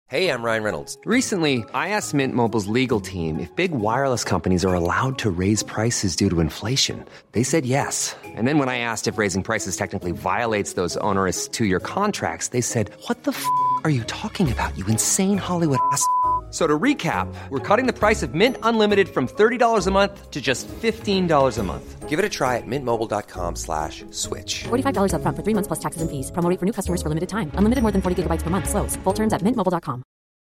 Hey, I'm Ryan Reynolds. Recently, I asked Mint Mobile's legal team if big wireless companies are allowed to raise prices due to inflation. They said yes. And then when I asked if raising prices technically violates those onerous two-year contracts, they said, "What the f*** are you talking about, you insane Hollywood ass?" So to recap, we're cutting the price of Mint Unlimited from $30 a month to just $15 a month. Give it a try at mintmobile.com/switch. $45 up front for 3 months plus taxes and fees. Promo rate for new customers for limited time. Unlimited more than 40 gigabytes per month. Slows full terms at mintmobile.com.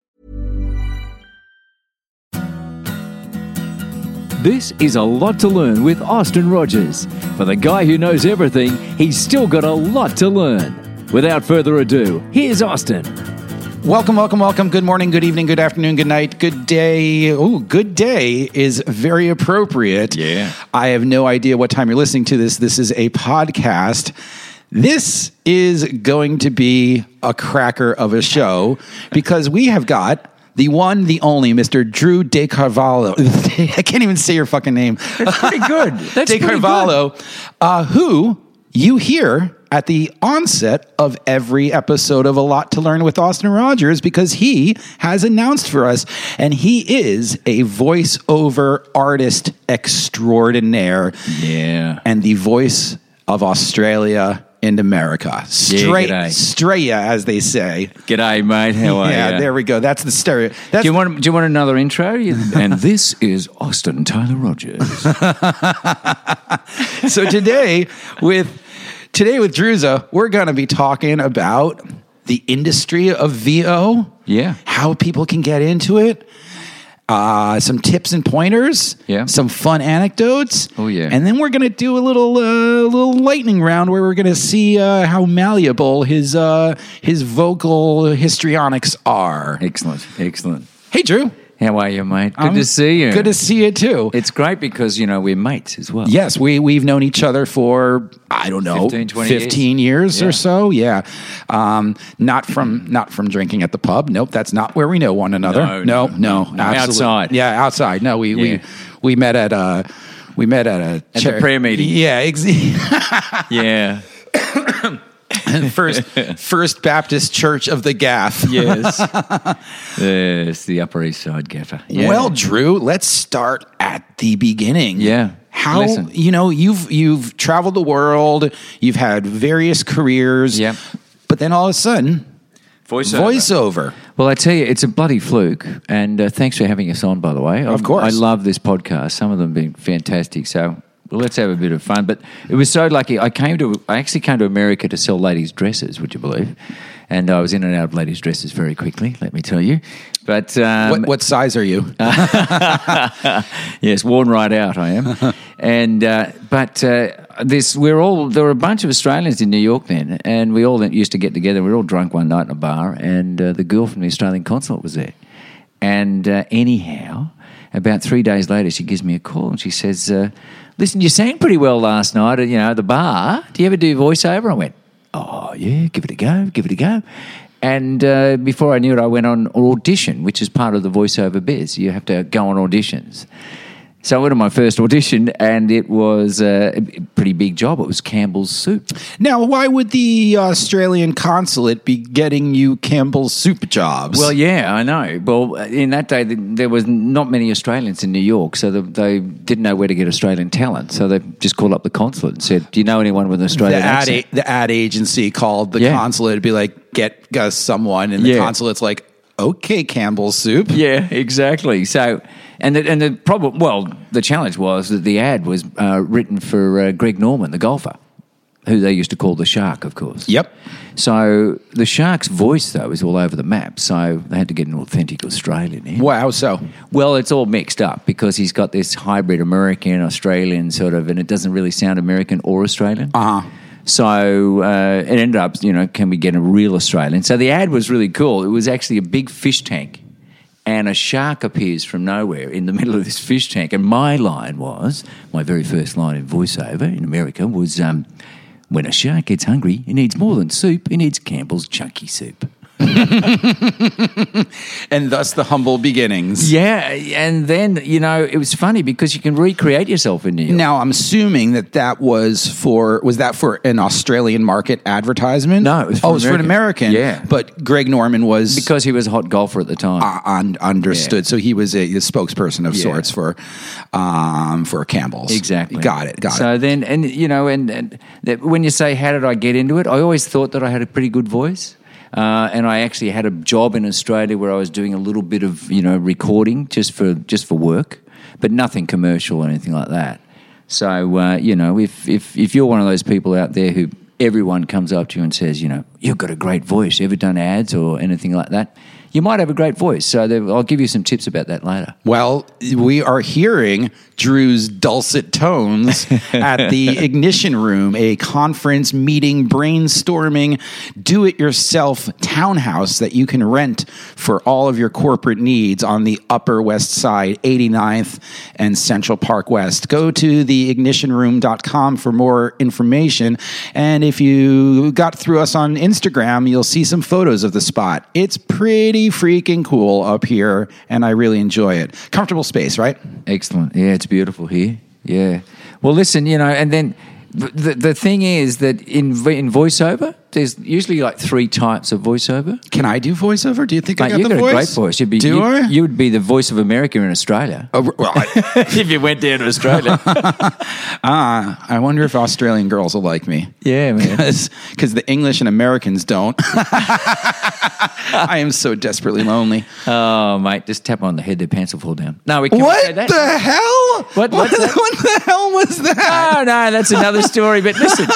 This is A Lot to Learn with Austin Rogers. For the guy who knows everything, he's still got a lot to learn. Without further ado, here's Austin. Welcome. Good morning, good evening, good afternoon, good night, good day. Ooh, good day is very appropriate. Yeah. I have no idea what time you're listening to this. This is a podcast. This is going to be a cracker of a show because we have got the one, the only, Mr. Drew DeCarvalho. I can't even say your fucking name. That's pretty good. That's DeCarvalho, who you hear at the onset of every episode of A Lot to Learn with Austin Rogers because he has announced for us, and he is a voiceover artist extraordinaire. Yeah. And the voice of Australia in America. Straya, as they say. G'day, mate. How are you? Yeah, there we go. That's the stereo. Do you want another intro? And this is Austin Tyler Rogers. So today with Druza, we're going to be talking about the industry of VO. Yeah. How people can get into it. Some tips and pointers. Yeah. Some fun anecdotes. Oh, yeah. And then we're going to do a little lightning round where we're going to see how malleable his vocal histrionics are. Excellent. Hey, Drew. How are you, mate? Good to see you. Good to see you, too. It's great because, we're mates as well. Yes, we've known each other for, I don't know, 15 years or so. Yeah. Not from drinking at the pub. Nope, that's not where we know one another. No. Outside. Yeah, outside. No, we met at a the prayer meeting. Yeah, exactly. Yeah. First Baptist Church of the Gaff. Yes. Yes, the Upper East Side Gaffer. Yeah. Well, Drew, let's start at the beginning. Yeah. How, you've traveled the world, you've had various careers. Yeah. But then all of a sudden, voiceover. Well, I tell you, it's a bloody fluke. And thanks for having us on, by the way. Of course. I love this podcast. Some of them have been fantastic. So let's have a bit of fun. But it was so lucky. I actually came to America to sell ladies' dresses, would you believe? And I was in and out of ladies' dresses very quickly, let me tell you. But what size are you? Yes, worn right out I am. And there were a bunch of Australians in New York then, and we all used to get together. We were all drunk one night in a bar, and the girl from the Australian consulate was there. And anyhow, about 3 days later, she gives me a call and she says, "Listen, you sang pretty well last night at the bar. Do you ever do voiceover?" I went, "Oh, yeah, give it a go. And before I knew it, I went on audition, which is part of the voiceover biz. You have to go on auditions. So I went on my first audition, and it was a pretty big job. It was Campbell's Soup. Now, why would the Australian consulate be getting you Campbell's Soup jobs? Well, yeah, I know. Well, in that day, there was not many Australians in New York, so they didn't know where to get Australian talent. So they just called up the consulate and said, "Do you know anyone with an Australian accent?" The ad agency called the consulate to be like, "Get us someone," and the consulate's like, "Okay, Campbell's Soup." Yeah, exactly. So, and the problem, the challenge was that the ad was written for Greg Norman, the golfer, who they used to call the Shark, of course. Yep. So the Shark's voice, though, is all over the map. So they had to get an authentic Australian in. Wow, so? Well, it's all mixed up because he's got this hybrid American, Australian sort of, and it doesn't really sound American or Australian. Uh-huh. So it ended up, can we get a real Australian? So the ad was really cool. It was actually a big fish tank, and a shark appears from nowhere in the middle of this fish tank. And my line was, my very first line in voiceover in America was, when a shark gets hungry, he needs more than soup, he needs Campbell's Chunky Soup. And thus the humble beginnings. Yeah, and then, it was funny because you can recreate yourself in New York. Now, I'm assuming that was for an Australian market advertisement? No, it was for for an American. Yeah. But Greg Norman was... Because he was a hot golfer at the time. Understood. Yeah. So he was a spokesperson of sorts for Campbell's. Exactly. Got it. So then, when you say, how did I get into it? I always thought that I had a pretty good voice. And I actually had a job in Australia where I was doing a little bit of, recording just for work, but nothing commercial or anything like that. So, if you're one of those people out there who everyone comes up to you and says, you've got a great voice, you ever done ads or anything like that? You might have a great voice. So I'll give you some tips about that later. Well, we are hearing Drew's dulcet tones at the Ignition Room, a conference meeting, brainstorming, do-it-yourself townhouse that you can rent for all of your corporate needs on the Upper West Side, 89th and Central Park West. Go to theignitionroom.com for more information. And if you got through us on Instagram, you'll see some photos of the spot. It's pretty freaking cool up here, and I really enjoy it. Comfortable space, right? Excellent. Yeah, it's beautiful here. Yeah. Well, listen, and then the thing is that in voiceover, there's usually like 3 types of voiceover. Can I do voiceover? Do you think I got the voice? You've got a great voice. You would be the voice of America in Australia. Oh, well, if you went down to Australia. I wonder if Australian girls will like me. Yeah, man. Because the English and Americans don't. I am so desperately lonely. Oh, mate, just tap on the head, their pants will fall down. No, we can't say that. What the hell? What the hell was that? No, that's another story. But listen,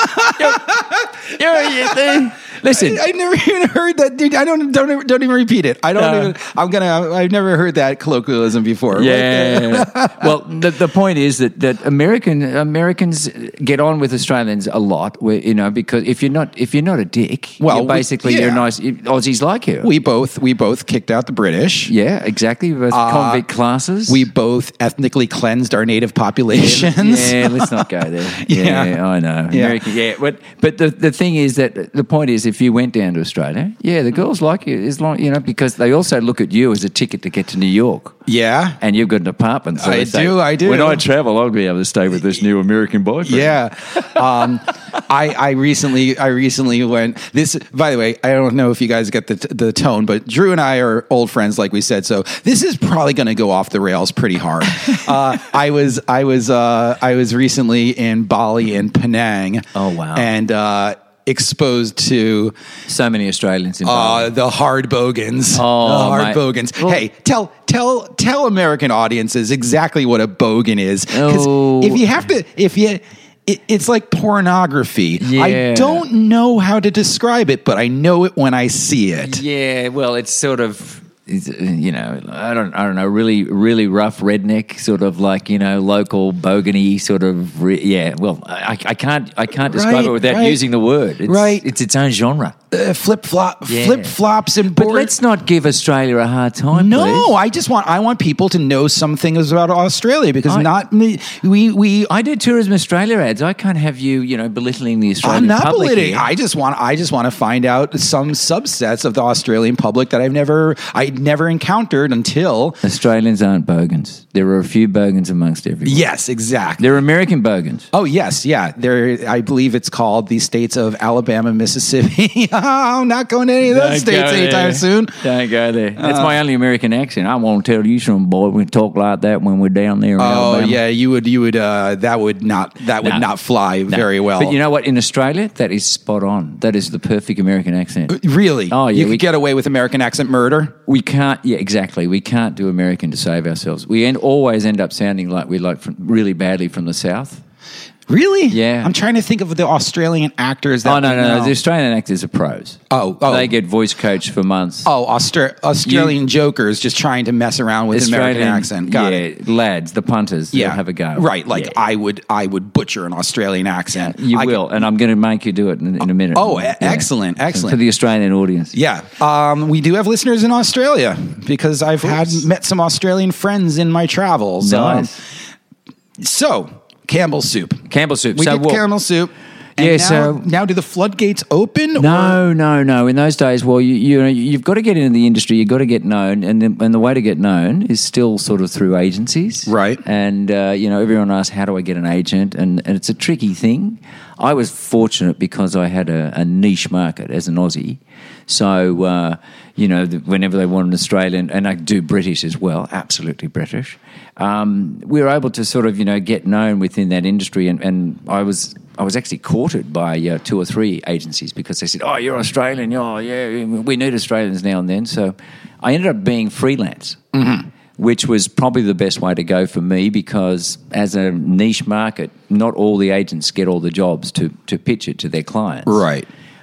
listen. I never even heard that, dude. Don't even repeat it. I've never heard that colloquialism before. Yeah. Well, the point is that Americans get on with Australians a lot, because if you're not a dick, you're nice. Aussies like you. We both kicked out the British. Yeah, exactly. We both convict classes. We both ethnically cleansed our native populations. Yeah, let's not go there. Yeah, I know. Yeah. American, but the thing is that the point is, if you went down to Australia, the girls like you, as long because they also look at you as a ticket to get to New York. Yeah, and you've got an apartment. So I do. When I travel, I'll be able to stay with this new American boyfriend. Yeah, I recently went. This, by the way, I don't know if you guys get the tone, but Drew and I are old friends, like we said. So this is probably going to go off the rails pretty hard. I was recently in Bali and Penang. Oh wow! And exposed to so many Australians in Bali. The hard bogans. Bogans. Well, hey, tell American audiences exactly what a bogan is. Because it's like pornography. Yeah. I don't know how to describe it, but I know it when I see it. Yeah, well, it's sort of, I don't know, really, really rough redneck, sort of like, local bogany sort of, well, I can't describe it without using the word. It's its own genre. Flip-flops and board. But let's not give Australia a hard time, No, please. I want people to know some things about Australia because I do Tourism Australia ads. I can't have you, belittling the Australian public. I'm not belittling. I just want to find out some subsets of the Australian public that I'd never encountered until. Australians aren't bogans. There are a few bogans amongst everyone. Yes, exactly. They're American bogans. Oh yes, yeah. I believe it's called the states of Alabama, Mississippi. I'm not going to any of those states anytime soon. Don't go there. That's my only American accent. I won't tell you some boy we talk like that when we're down there in Alabama. Yeah, you would that would not fly very well. But you know what? In Australia, that is spot on. That is the perfect American accent. Really? Oh yeah. You could get away with American accent murder? We can't. Yeah, exactly. We can't do American to save ourselves. We always end up sounding like we really badly from the South. Really? Yeah. I'm trying to think of the Australian actors that no. The Australian actors are pros. Oh. They get voice coached for months. Oh, Australian jokers just trying to mess around with American accent. Got it. Lads, the punters, they'll have a go. Right, I would butcher an Australian accent. You will, and I'm going to make you do it in a minute. Oh, excellent. For the Australian audience. Yeah. We do have listeners in Australia because I've met some Australian friends in my travels. Nice. So, Campbell's soup. Campbell's soup. We did Campbell's soup. And Yeah, now do the floodgates open? No. In those days, well, you've got to get into the industry. You've got to get known, and the way to get known is still sort of through agencies, Right. And everyone asks, "How do I get an agent?" And it's a tricky thing. I was fortunate because I had a niche market as an Aussie, so whenever they want an Australian, and I do British as well, absolutely British. We were able to sort of get known within that industry, and I was actually courted by 2 or 3 agencies because they said, "Oh, you're Australian. Oh, yeah, we need Australians now and then." So I ended up being freelance, which was probably the best way to go for me because as a niche market, not all the agents get all the jobs to pitch it to their clients. Right.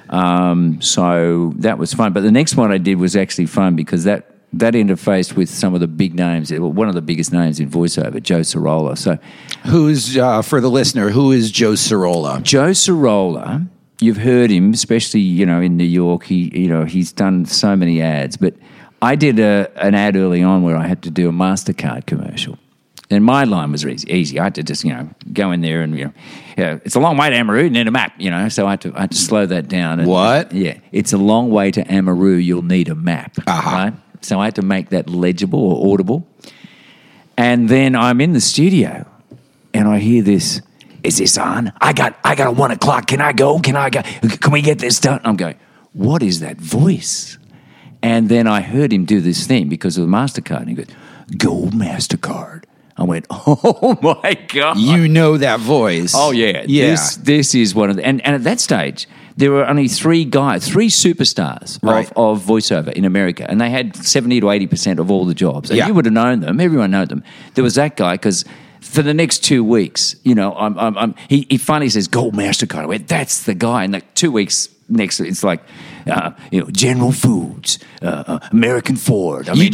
So that was fun. But the next one I did was actually fun because that interfaced with some of the big names. One of the biggest names in voiceover, Joe Cirola. So, Who's for the listener? Who is Joe Cirola? Joe Cirola, you've heard him, especially in New York. He's done so many ads. But I did an ad early on where I had to do a MasterCard commercial. And my line was easy. I had to just, go in there and, it's a long way to Amaroo, need a map, So I had to slow that down. And, What? Yeah. It's a long way to Amaroo, you'll need a map. Right? So I had to make that legible or audible. And then I'm in the studio and I hear this, "Is this on? I got a 1 o'clock. Can I go? Can we get this done?" I'm going, what is that voice? And then I heard him do this thing because of the MasterCard. And he goes, "Go MasterCard." I went, "Oh my God." You know that voice. Oh yeah. Yeah. This is one of the, and at that stage, there were only 3 superstars Right. of voiceover in America, and they had 70 to 80% of all the jobs. And Yeah. you would have known them. Everyone knew them. There was that guy because for the next 2 weeks, he finally says, "Go MasterCard." I went, "That's the guy." And like 2 weeks next, it's like, General Foods, American Ford. I mean,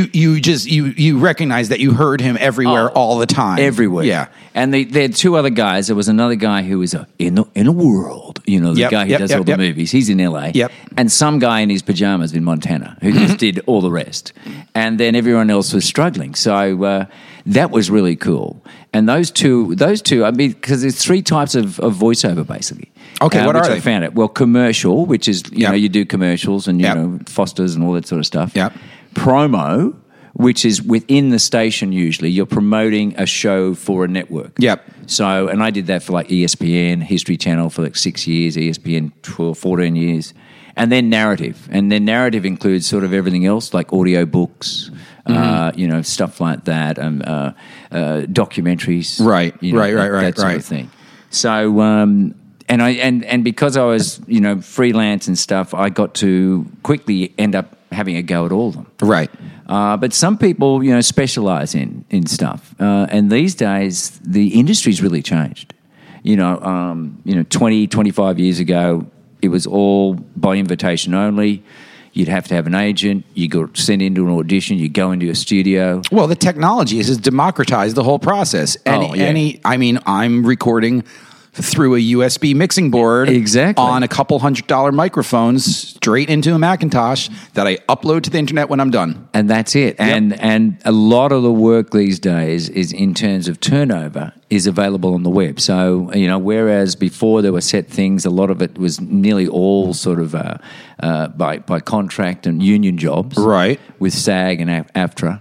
you recognize that you heard him everywhere all the time. Everywhere. Yeah. And they had 2 other guys. There was another guy who was in a world, the Yep, guy who yep, does yep, all the yep. movies. He's in LA. Yep. And some guy in his pajamas in Montana who just did all the rest. And then everyone else was struggling. So that was really cool. And those two, I mean, because there's 3 types of voiceover basically. Okay, what which are I they? found it. Well, commercial, which is, Yep. you do commercials and, Yep. Fosters and all that sort of stuff. Yep. Promo, which is within the station usually. You're promoting a show for a network. Yep. So, and I did that for like ESPN, History Channel for like 6 years, ESPN 12, 14 years. And then narrative. And then narrative includes sort of everything else like audio books, stuff like that, documentaries. Right, right, that sort right. of thing. So, and because I was, freelance and stuff, I got to quickly end up having a go at all of them. Right. But some people, specialize in stuff. And these days, the industry's really changed. 20, 25 years ago, it was all by invitation only. You'd have to have an agent. You got sent into an audition. You go into a studio. Well, the technology has democratized the whole process. I'm recording through a USB mixing board Exactly. on a couple $100 microphones straight into a Macintosh that I upload to the internet when I'm done. And that's it. And a lot of the work these days is in terms of turnover is available on the web. So, whereas before there were set things, a lot of it was nearly all sort of by contract and union jobs. Right. With SAG and AFTRA.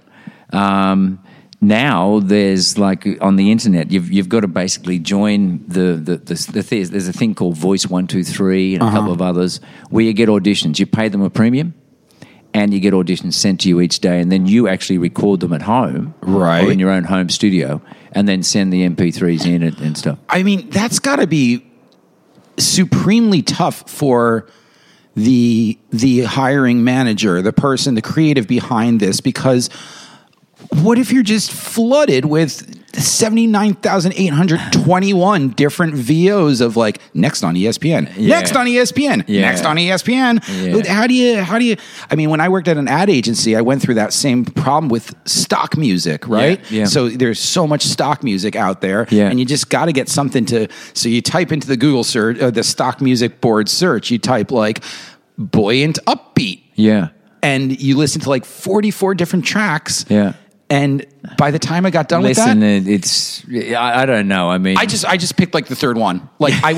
Now there's like on the internet, you've got to basically join there's a thing called Voice 123 and a couple of others where you get auditions. You pay them a premium, and you get auditions sent to you each day, and then you actually record them at home, Right. or in your own home studio, and then send the MP3s in and stuff. I mean, that's got to be supremely tough for the hiring manager, the person, the creative behind this, because what if you're just flooded with 79,821 different VOs of like next on ESPN, Yeah. next on ESPN, Yeah. next on ESPN. Yeah. How do you, I mean, when I worked at an ad agency, I went through that same problem with stock music, right? Yeah. So there's so much stock music out there, Yeah. and you just got to get something so you type into the Google search, the stock music board search, you type like buoyant upbeat, Yeah. and you listen to like 44 different tracks. Yeah. And by the time I got done with that, it's I don't know. I mean, I just picked like the third one. Like I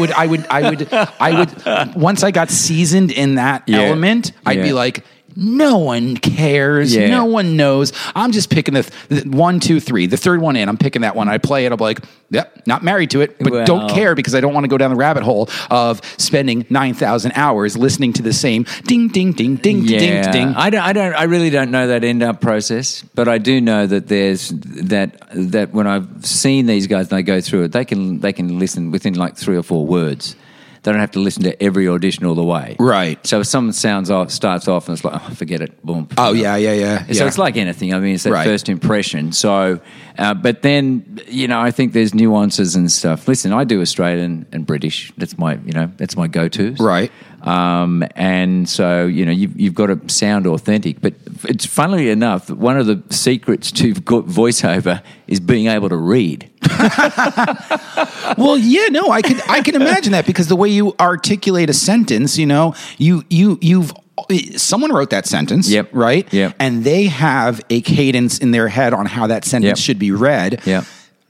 would once I got seasoned in that element, I'd be like, no one cares. Yeah. No one knows. I'm just picking the 1, 2, 3, the third one in. I'm picking that one. I play it. I'm like, yep, not married to it, but don't care because I don't want to go down the rabbit hole of spending 9,000 hours listening to the same ding, ding, ding, ding, ding, ding. I really don't know that end up process, but I do know that there's that when I've seen these guys and they go through it, they can listen within like 3 or 4 words. They don't have to listen to every audition all the way. Right. So if someone starts off and it's like, forget it, boom. Oh, yeah. So it's like anything. I mean, it's that Right. first impression. So, but then, I think there's nuances and stuff. Listen, I do Australian and British. That's my go-tos. Right. And so, you've got to sound authentic. But it's funnily enough, one of the secrets to voiceover is being able to read. Well, yeah, no, I can imagine that because the way you articulate a sentence, you've someone wrote that sentence, Yep. right? Yep. And they have a cadence in their head on how that sentence should be read. Yep.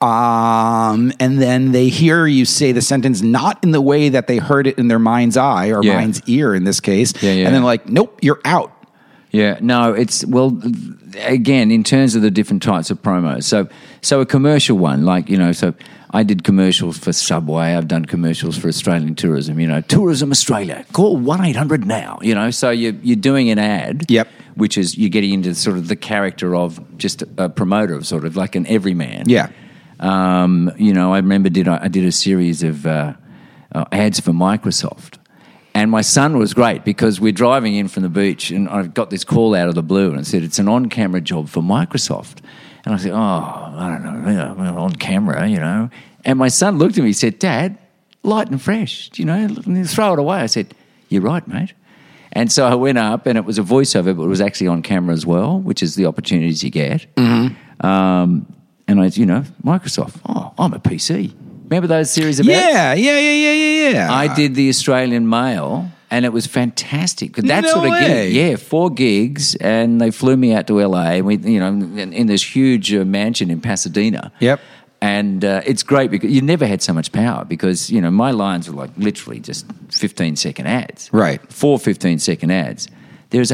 And then they hear you say the sentence not in the way that they heard it in their mind's eye or mind's ear in this case. Yeah. And then like, nope, you're out. Yeah, no, again, in terms of the different types of promos. So a commercial one, like, so I did commercials for Subway. I've done commercials for Australian Tourism, Tourism Australia. Call 1-800-NOW, So you're doing an ad. Yep. Which is you're getting into sort of the character of just a promoter of sort of like an everyman. Yeah. I remember I did a series of ads for Microsoft. And my son was great because we're driving in from the beach and I got this call out of the blue and it said, it's an on-camera job for Microsoft. And I said, I don't know, on camera, And my son looked at me and said, Dad, light and fresh, throw it away. I said, you're right, mate. And so I went up and it was a voiceover, but it was actually on camera as well, which is the opportunities you get. Mm-hmm. And I, Microsoft, I'm a PC. Remember those series of ads? Yeah. I did the Australian Mail, and it was fantastic. That sort of gig, 4 gigs, and they flew me out to LA. And we, in this huge mansion in Pasadena. Yep. And it's great because you never had so much power because my lines were like literally just 15-second ads. Right. 4 15-second ads. There's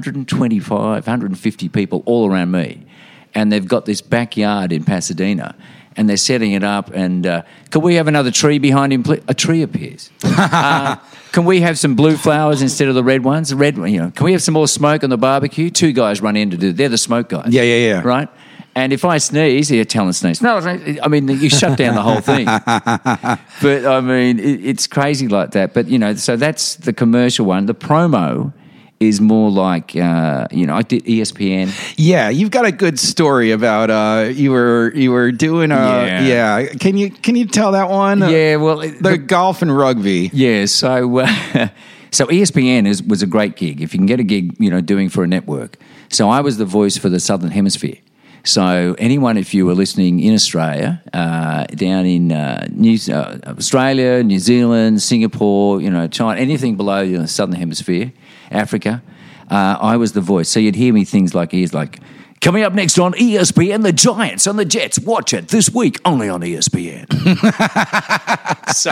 150 people all around me, and they've got this backyard in Pasadena. And they're setting it up, and can we have another tree behind him? A tree appears. Can we have some blue flowers instead of the red ones? The red one, Can we have some more smoke on the barbecue? 2 guys run in to do. They're the smoke guys. Yeah. Right. And if I sneeze, they're telling sneeze. No, I mean you shut down the whole thing. But I mean it's crazy like that. But so that's the commercial one. The promo is more like, I did ESPN. Yeah, you've got a good story about you were doing Can you tell that one? Yeah, well, the golf and rugby. Yeah, so ESPN was a great gig. If you can get a gig, doing for a network. So I was the voice for the Southern Hemisphere. So anyone, if you were listening in Australia, down in Australia, New Zealand, Singapore, China, anything below the Southern Hemisphere, Africa, I was the voice. So you'd hear me things like, coming up next on ESPN, the Giants and the Jets. Watch it this week only on ESPN. So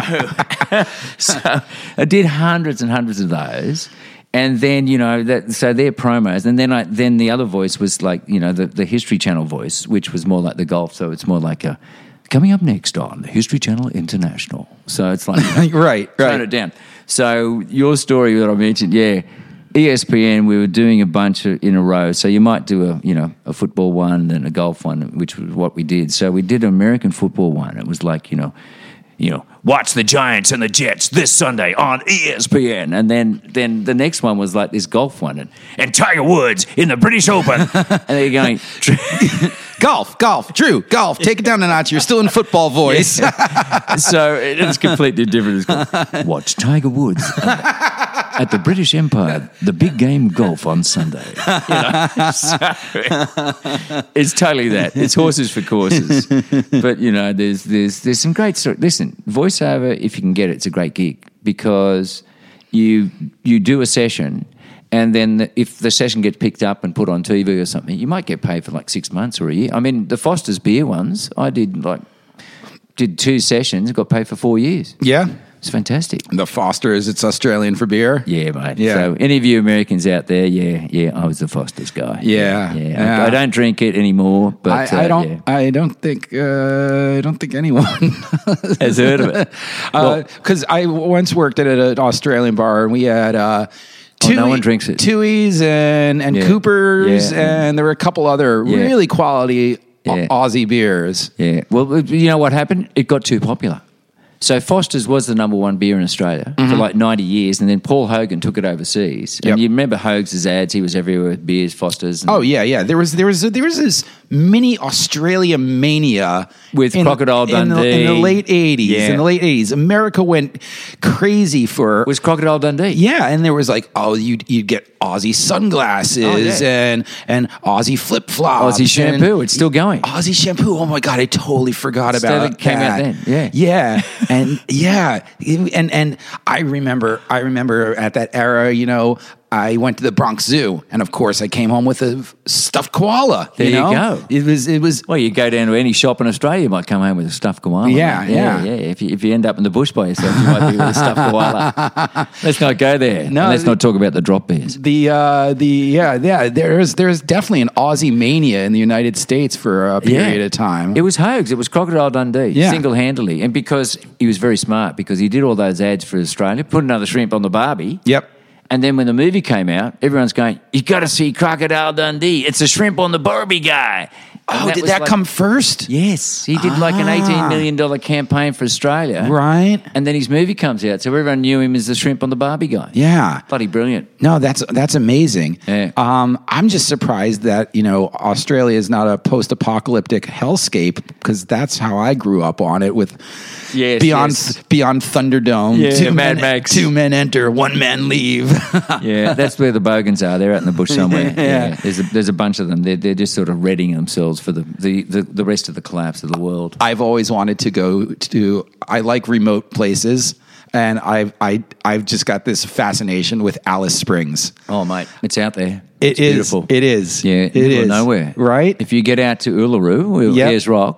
I did hundreds and hundreds of those. And then, so they're promos. And then the other voice was like, the History Channel voice, which was more like the golf. So it's more like coming up next on the History Channel International. So it's like, right. Tone it down. So your story that I mentioned, ESPN, we were doing a bunch in a row. So you might do a football one and a golf one, which was what we did. So we did an American football one. It was like, watch the Giants and the Jets this Sunday on ESPN. And then the next one was like this golf one. And Tiger Woods in the British Open. And they're going... Golf, Drew, golf. Take it down a notch. You're still in football voice. So it's completely different. It's watch Tiger Woods at the British Empire, the big game golf on Sunday. So it's totally that. It's horses for courses. But there's some great stories. Listen, voiceover, if you can get it, it's a great gig because you do a session. And then if the session gets picked up and put on TV or something, you might get paid for like 6 months or a year. I mean, the Foster's beer ones, I did 2 sessions, got paid for 4 years. Yeah. It's fantastic. The Foster's, it's Australian for beer. Yeah, mate. Yeah. So any of you Americans out there, I was the Foster's guy. Yeah. I don't drink it anymore, but I don't think anyone has heard of it. Because I once worked at an Australian bar, and we had no one drinks it. Tui's and Cooper's, and there were a couple other really quality Aussie beers. Yeah. Well, you know what happened? It got too popular. So Foster's was the number one beer in Australia for like 90 years, and then Paul Hogan took it overseas. And you remember Hogs' ads? He was everywhere with beers, Foster's. Oh yeah. There was this mini Australia mania with Crocodile Dundee in the late 80s. Yeah. In the late 80s, America went crazy for was Crocodile Dundee. Yeah, and there was like you'd get Aussie sunglasses and Aussie flip flops, Aussie shampoo. It's still going. Aussie shampoo. Oh my god, I totally forgot about that. Came out then. Yeah. And and I remember at that era, I went to the Bronx Zoo, and of course, I came home with a stuffed koala. There you go. It was. Well, you go down to any shop in Australia, you might come home with a stuffed koala. Yeah. If you end up in the bush by yourself, you might be with a stuffed koala. Let's not go there. No, let's not talk about the drop beers. There's definitely an Aussie mania in the United States for a period of time. It was Hogs. It was Crocodile Dundee, single-handedly, and because he was very smart, because he did all those ads for Australia, put another shrimp on the barbie. Yep. And then when the movie came out, everyone's going, you got to see Crocodile Dundee. It's a shrimp on the Barbie guy. And did that come first? Yes. He did like an $18 million campaign for Australia. Right. And then his movie comes out, so everyone knew him as the shrimp on the Barbie guy. Yeah. Bloody brilliant. No, that's amazing. Yeah. I'm just surprised that, Australia is not a post-apocalyptic hellscape, because that's how I grew up on it with Beyond Thunderdome. Mad Max. 2 men enter, 1 man leave. Yeah, that's where the bogans are. They're out in the bush somewhere. Yeah. There's a bunch of them. They're just sort of readying themselves for the rest of the collapse of the world. I've always wanted to go to. I like remote places, and I've just got this fascination with Alice Springs. Oh, mate, it's out there. It's beautiful. It is. Yeah, it is nowhere. Right. If you get out to Uluru or Ayers Rock,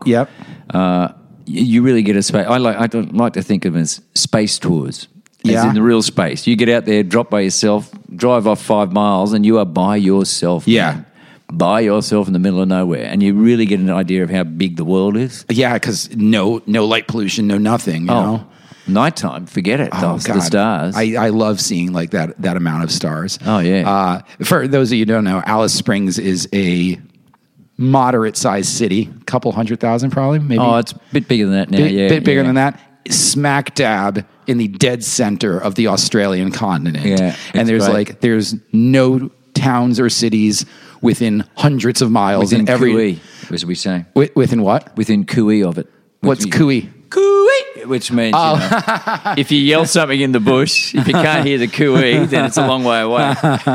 you really get a space. I don't like to think of them as space tours. As in the real space. You get out there, drop by yourself, drive off 5 miles, and you are by yourself. Yeah. Man. By yourself in the middle of nowhere, and you really get an idea of how big the world is. Yeah, because no light pollution, no nothing. You know, nighttime, forget it. Oh, the stars. I love seeing like that amount of stars. Oh yeah. For those of you who don't know, Alice Springs is a moderate-sized city, a couple 100,000 probably, maybe. Oh, it's a bit bigger than that now. Bit bigger than that. Smack dab in the dead center of the Australian continent. Yeah, and there's no towns or cities within hundreds of miles within in every Kui, as we say. Within what? Within Kui of it. What's Kui? Kui, which means if you yell something in the bush, if you can't hear the Kui, then it's a long way away.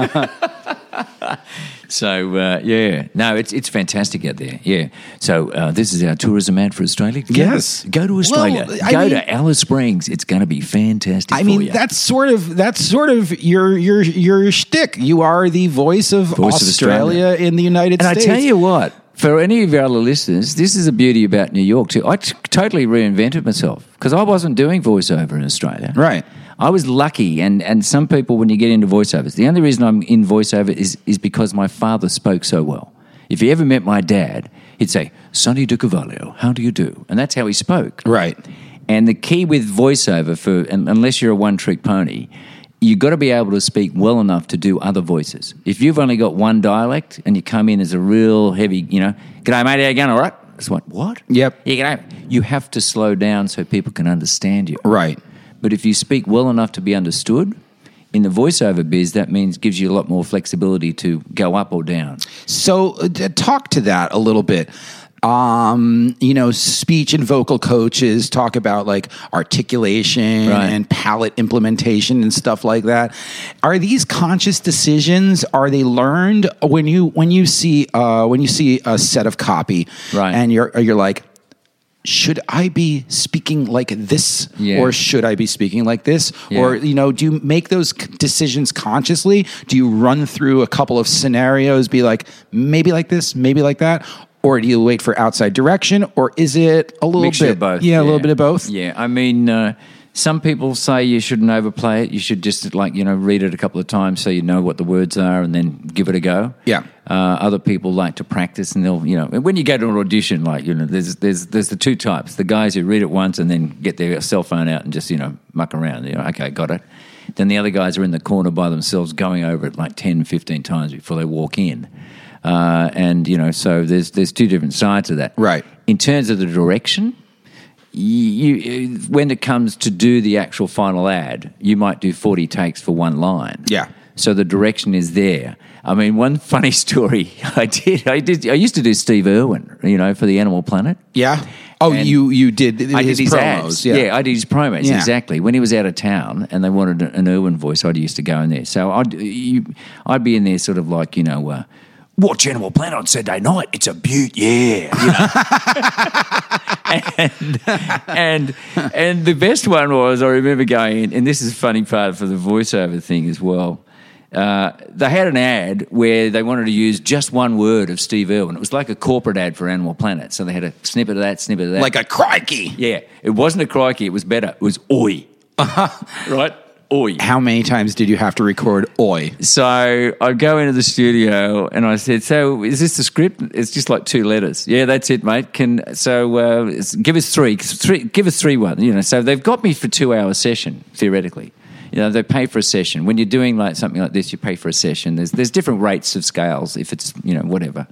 So no, it's fantastic out there. Yeah. So this is our tourism ad for Australia. Yes, go to Australia. Go to Alice Springs. It's going to be fantastic. I mean, that's sort of your shtick. You are the voice of Australia in the United States. And I tell you what, for any of our other listeners, this is the beauty about New York too. I totally reinvented myself because I wasn't doing voiceover in Australia. Right. I was lucky, and some people, when you get into voiceovers, the only reason I'm in voiceover is because my father spoke so well. If you ever met my dad, he'd say, Sonny DiCavallo, how do you do? And that's how he spoke. Right. And the key with voiceover, unless you're a one-trick pony, you've got to be able to speak well enough to do other voices. If you've only got one dialect and you come in as a real heavy, g'day mate, how you going, all right? It's like, what? Yep. You have to slow down so people can understand you. Right. But if you speak well enough to be understood, in the voiceover biz, that gives you a lot more flexibility to go up or down. So talk to that a little bit. Speech and vocal coaches talk about like articulation and palate implementation and stuff like that. Are these conscious decisions? Are they learned when you see a set of copy, right? And you're like, should I be speaking like this, Yeah. or should I be speaking like this, Yeah. or do you make those decisions consciously? Do you run through a couple of scenarios, be like maybe like this, maybe like that, or do you wait for outside direction, or is it a little Mixture bit of both? Yeah, a little bit of both. Yeah, I mean, some people say you shouldn't overplay it. You should just read it a couple of times so you know what the words are, and then give it a go. Yeah. Other people like to practice, and they'll when you go to an audition, there's the two types: the guys who read it once and then get their cell phone out and just muck around. Okay, got it. Then the other guys are in the corner by themselves going over it like 10, 15 times before they walk in. So there's two different sides of that. Right. In terms of the direction, you when it comes to do the actual final ad, you might do 40 takes for one line. Yeah. So the direction is there. I mean, one funny story I used to do Steve Irwin, for the Animal Planet. Yeah. Oh, And you did I his did his promos. ads. Yeah, I did his promos, Yeah. exactly. When he was out of town and they wanted an Irwin voice, I used to go in there. So I'd be in there sort of like, watch Animal Planet on Saturday night. It's a beaut, yeah. And the best one was, I remember going in, and this is a funny part for the voiceover thing as well. They had an ad where they wanted to use just one word of Steve Irwin. It was like a corporate ad for Animal Planet. So they had a snippet of that, snippet of that. Like a crikey. Yeah, it wasn't a crikey. It was better. It was oi. Right? Oi. How many times did you have to record oi? So I go into the studio and I said, "So is this the script?" It's just like 2 letters. Yeah, that's it, mate. Give us three. Give us 3 1. So they've got me for 2 hour session theoretically. They pay for a session. When you're doing like something like this, you pay for a session. There's different rates of scales if it's whatever.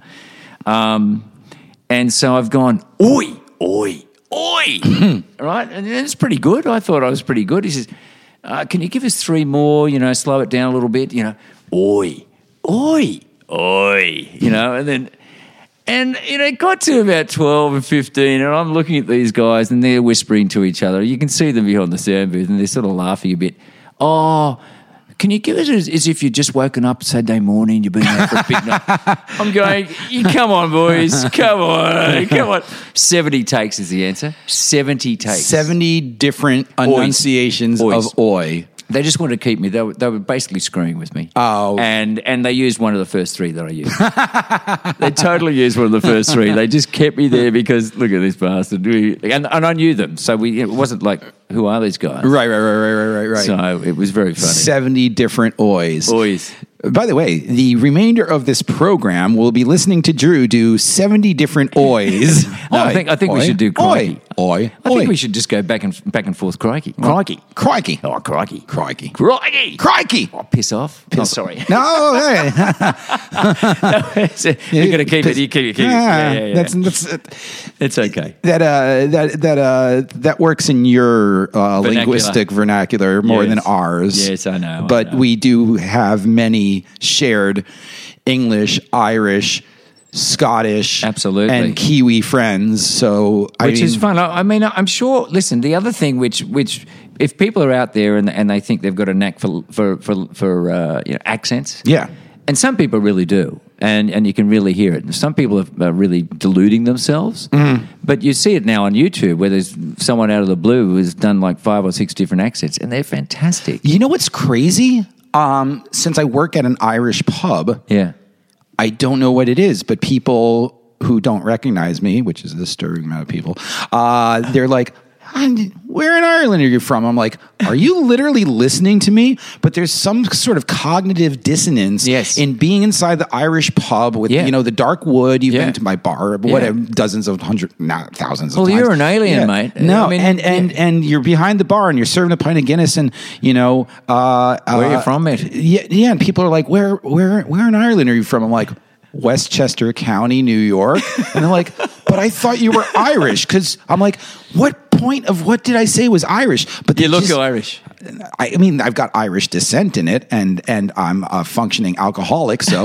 And so I've gone oi, oi, oi, right? And it's pretty good. I thought I was pretty good. He says, "Can you give us 3 more? Slow it down a little bit. Oi, oi, oi." And it got to about 12 and 15, and I'm looking at these guys, and they're whispering to each other. You can see them behind the sound booth, and they're sort of laughing a bit. "Oh, can you give us as if you'd just woken up Saturday morning, you've been out for a big night?" I'm going, come on, boys, come on. 70 takes is the answer. 70 takes. 70 different enunciations Ois. of oi. They just wanted to keep me. They were basically screwing with me. Oh. And they used one of the first 3 that I used. They totally used one of the first 3. They just kept me there because, look at this bastard. And I knew them. So it wasn't like, who are these guys? Right. So it was very funny. 70 different ois. Boys. By the way, the remainder of this program will be listening to Drew do 70 different ois. No, I think we should do crikey. Oi. I think we should just go back and forth crikey. Crikey. Crikey. Oh, crikey. Crikey. Crikey. Crikey. Oh, piss off. Oh, sorry. No, hey. You're going to keep it. You keep it. Yeah. That's It's okay. that works in your linguistic vernacular more Yes. than ours. Yes, I know. But we do have many shared English, Irish, Scottish, Absolutely. and Kiwi friends. So Which is fun. I mean, I'm sure. Listen, the other thing, which if people are out there and they think they've got a knack for accents, yeah. and some people really do, and you can really hear it. And some people are really deluding themselves, but you see it now on YouTube where there's someone out of the blue who's done like 5 or 6 different accents, and they're fantastic. You know what's crazy? Since I work at an Irish pub, Yeah. I don't know what it is, but people who don't recognize me, which is a disturbing amount of people, they're like, "Where in Ireland are you from?" I'm like, "Are you literally listening to me?" But there's some sort of cognitive dissonance Yes. in being inside the Irish pub with, Yeah. the dark wood. You've Yeah. been to my bar, whatever, dozens of hundreds, not thousands of Well, times. you're an alien, mate. No, I mean, and you're behind the bar and you're serving a pint of Guinness and, where are you from, mate? Yeah, and people are like, where in Ireland are you from? I'm like, Westchester County, New York. And they're like, "But I thought you were Irish." Because I'm like, what point of what did I say was Irish? But they You look just- Irish. I mean, I've got Irish descent in it, and I'm a functioning alcoholic, so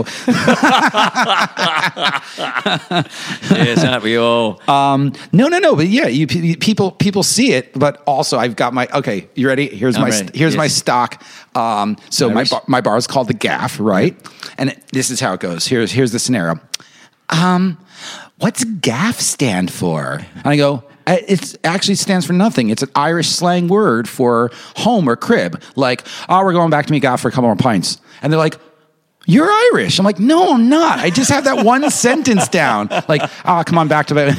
Yes, aren't we all? no. But yeah, people see it, but also I've got my okay. You ready? Here's I'm my ready. here's Yes. my stock. So Irish. my bar is called the Gaff, right? And this is how it goes. Here's the scenario. What's Gaff stand for? And I go, it actually stands for nothing. It's an Irish slang word for home or crib. Like, we're going back to me gaff for a couple more pints. And they're like, you're Irish. I'm like, no, I'm not. I just have that one sentence down. Like, come on back to the,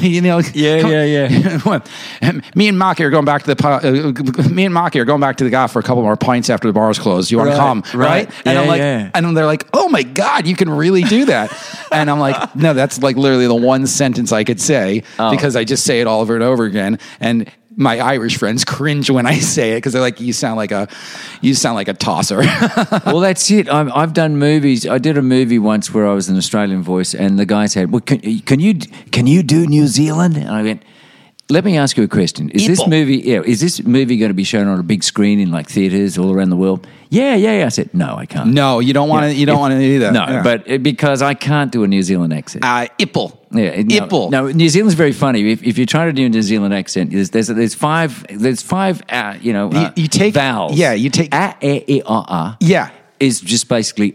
Me and Maki are going back to the gaff for a couple more pints after the bar's closed. You want to come, right? And I'm like, and they're like, oh my God, you can really do that. And I'm like, no, that's like literally the one sentence I could say because I just say it all over and over again. And my Irish friends cringe when I say it because they're like, you sound like a tosser. Well, that's it. I've done movies. I did a movie once where I was an Australian voice, and the guy said, "Well, can you do New Zealand?" And I went, "Let me ask you a question. Is this movie going to be shown on a big screen in like theaters all around the world?" Yeah. I said, "No, I can't." No, you don't want to. You don't want to do that. No, but because I can't do a New Zealand accent. Ipple. Yeah, Ipple. No, New Zealand's very funny. If you're trying to do a New Zealand accent, there's five you take vowels. Yeah, you take Yeah. Is just basically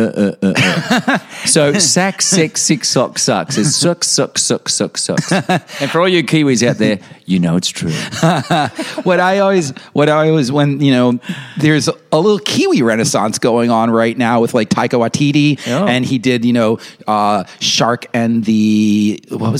So sack, sick, sock, sucks. It's sucks. And for all you Kiwis out there, you know it's true. What I always when there's a little Kiwi renaissance going on right now with like Taika Waititi, and he did Shark and the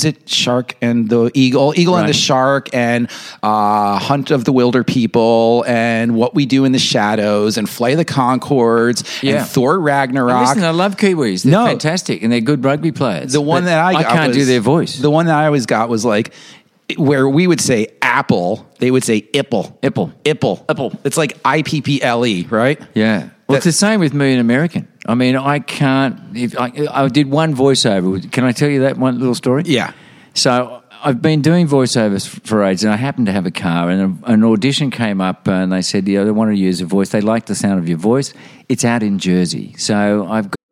Eagle and the Shark, and Hunt of the Wilder People, and What We Do in the Shadows, and Flight of the Conchords, and Thor Ragnarok. Listen, I love Kiwis. They're fantastic, and they're good rugby players. The one that I can't do their voice. The one that I always got was like, where we would say apple, they would say ipple. It's like IPPLE, right? Yeah. Well, it's the same with me in American. I mean, I can't. If I did one voiceover. Can I tell you that one little story? Yeah. So I've been doing voiceovers for ages, and I happened to have a car, and an audition came up, and they said, they want to use a voice. They like the sound of your voice. It's out in Jersey. So I've got...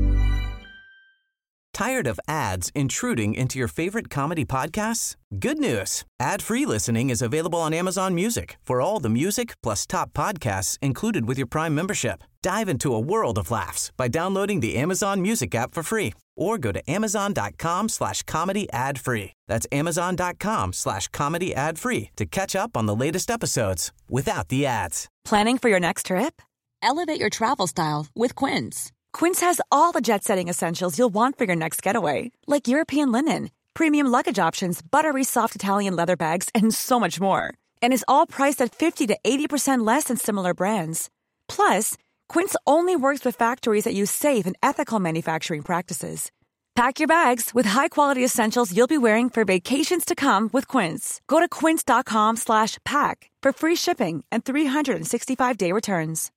Tired of ads intruding into your favorite comedy podcasts? Good news. Ad-free listening is available on Amazon Music for all the music plus top podcasts included with your Prime membership. Dive into a world of laughs by downloading the Amazon Music app for free or go to amazon.com/comedy ad-free. That's amazon.com/comedy ad-free to catch up on the latest episodes without the ads. Planning for your next trip? Elevate your travel style with Quince. Quince has all the jet-setting essentials you'll want for your next getaway, like European linen, premium luggage options, buttery soft Italian leather bags, and so much more. And is all priced at 50 to 80% less than similar brands. Plus, Quince only works with factories that use safe and ethical manufacturing practices. Pack your bags with high-quality essentials you'll be wearing for vacations to come with Quince. Go to quince.com/pack for free shipping and 365-day returns.